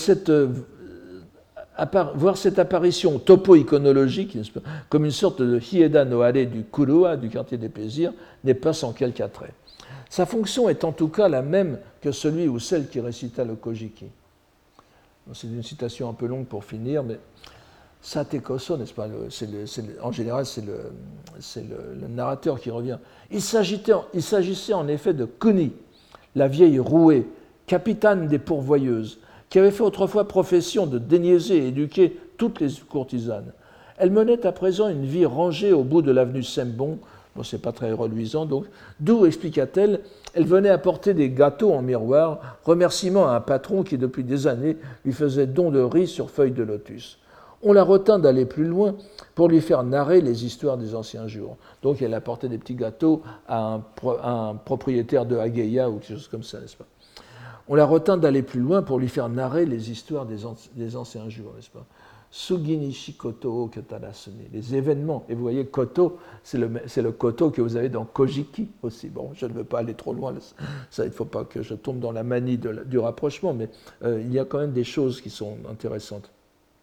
voir cette apparition topo-iconologique, n'est-ce pas, comme une sorte de Hieda no Are du Kurua, du quartier des plaisirs, n'est pas sans quelque attrait. Sa fonction est en tout cas la même que celui ou celle qui récita le Kojiki. C'est une citation un peu longue pour finir, mais Sate Koso, n'est-ce pas, en général, c'est le narrateur qui revient. Il s'agissait en effet de Kuni, la vieille rouée, capitaine des pourvoyeuses, qui avait fait autrefois profession de déniaiser et éduquer toutes les courtisanes. Elle menait à présent une vie rangée au bout de l'avenue Sembon. Bon, c'est pas très reluisant, donc. D'où, expliqua-t-elle, elle venait apporter des gâteaux en miroir, remerciement à un patron qui, depuis des années, lui faisait don de riz sur feuilles de lotus. On la retint d'aller plus loin pour lui faire narrer les histoires des anciens jours. Donc, elle apportait des petits gâteaux à un propriétaire de Hageya ou quelque chose comme ça, n'est-ce pas? On la retint d'aller plus loin pour lui faire narrer les histoires des anciens jours, n'est-ce pas? Suginishi Koto Katarasune, les événements. Et vous voyez, Koto, c'est le Koto que vous avez dans Kojiki aussi. Bon, je ne veux pas aller trop loin, ça, il ne faut pas que je tombe dans la manie du rapprochement, mais il y a quand même des choses qui sont intéressantes.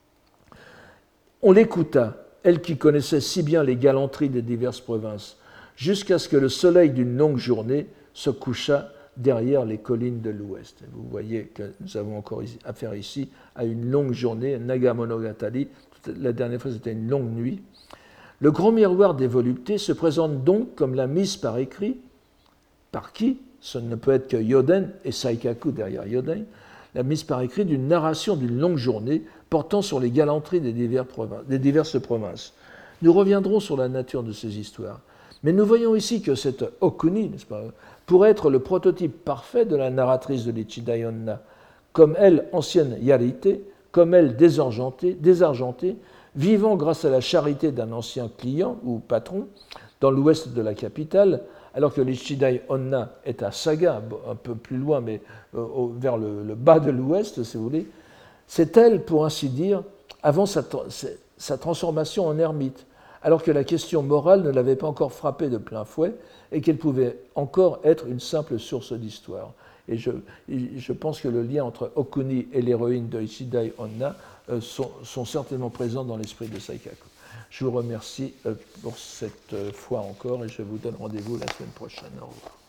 On l'écouta, elle qui connaissait si bien les galanteries des diverses provinces, jusqu'à ce que le soleil d'une longue journée se couchât derrière les collines de l'ouest. Vous voyez que nous avons encore affaire ici à une longue journée, Naga Monogatari, la dernière fois c'était une longue nuit. Le grand miroir des voluptés se présente donc comme la mise par écrit, par qui? Ce ne peut être que Yoden et Saikaku derrière Yoden, la mise par écrit d'une narration d'une longue journée portant sur les galanteries des diverses provinces. Nous reviendrons sur la nature de ces histoires. Mais nous voyons ici que cette Okuni, n'est-ce pas, pourrait être le prototype parfait de la narratrice de l'Ichidai Onna, comme elle, ancienne Yarite, comme elle, désargentée, vivant grâce à la charité d'un ancien client ou patron dans l'ouest de la capitale, alors que l'Ichidai Onna est à Saga, un peu plus loin, mais vers le bas de l'ouest, si vous voulez. C'est elle, pour ainsi dire, avant sa transformation en ermite, alors que la question morale ne l'avait pas encore frappée de plein fouet et qu'elle pouvait encore être une simple source d'histoire. Et je pense que le lien entre Okuni et l'héroïne de Ichidai Onna sont certainement présents dans l'esprit de Saikaku. Je vous remercie pour cette fois encore et je vous donne rendez-vous la semaine prochaine. Au revoir.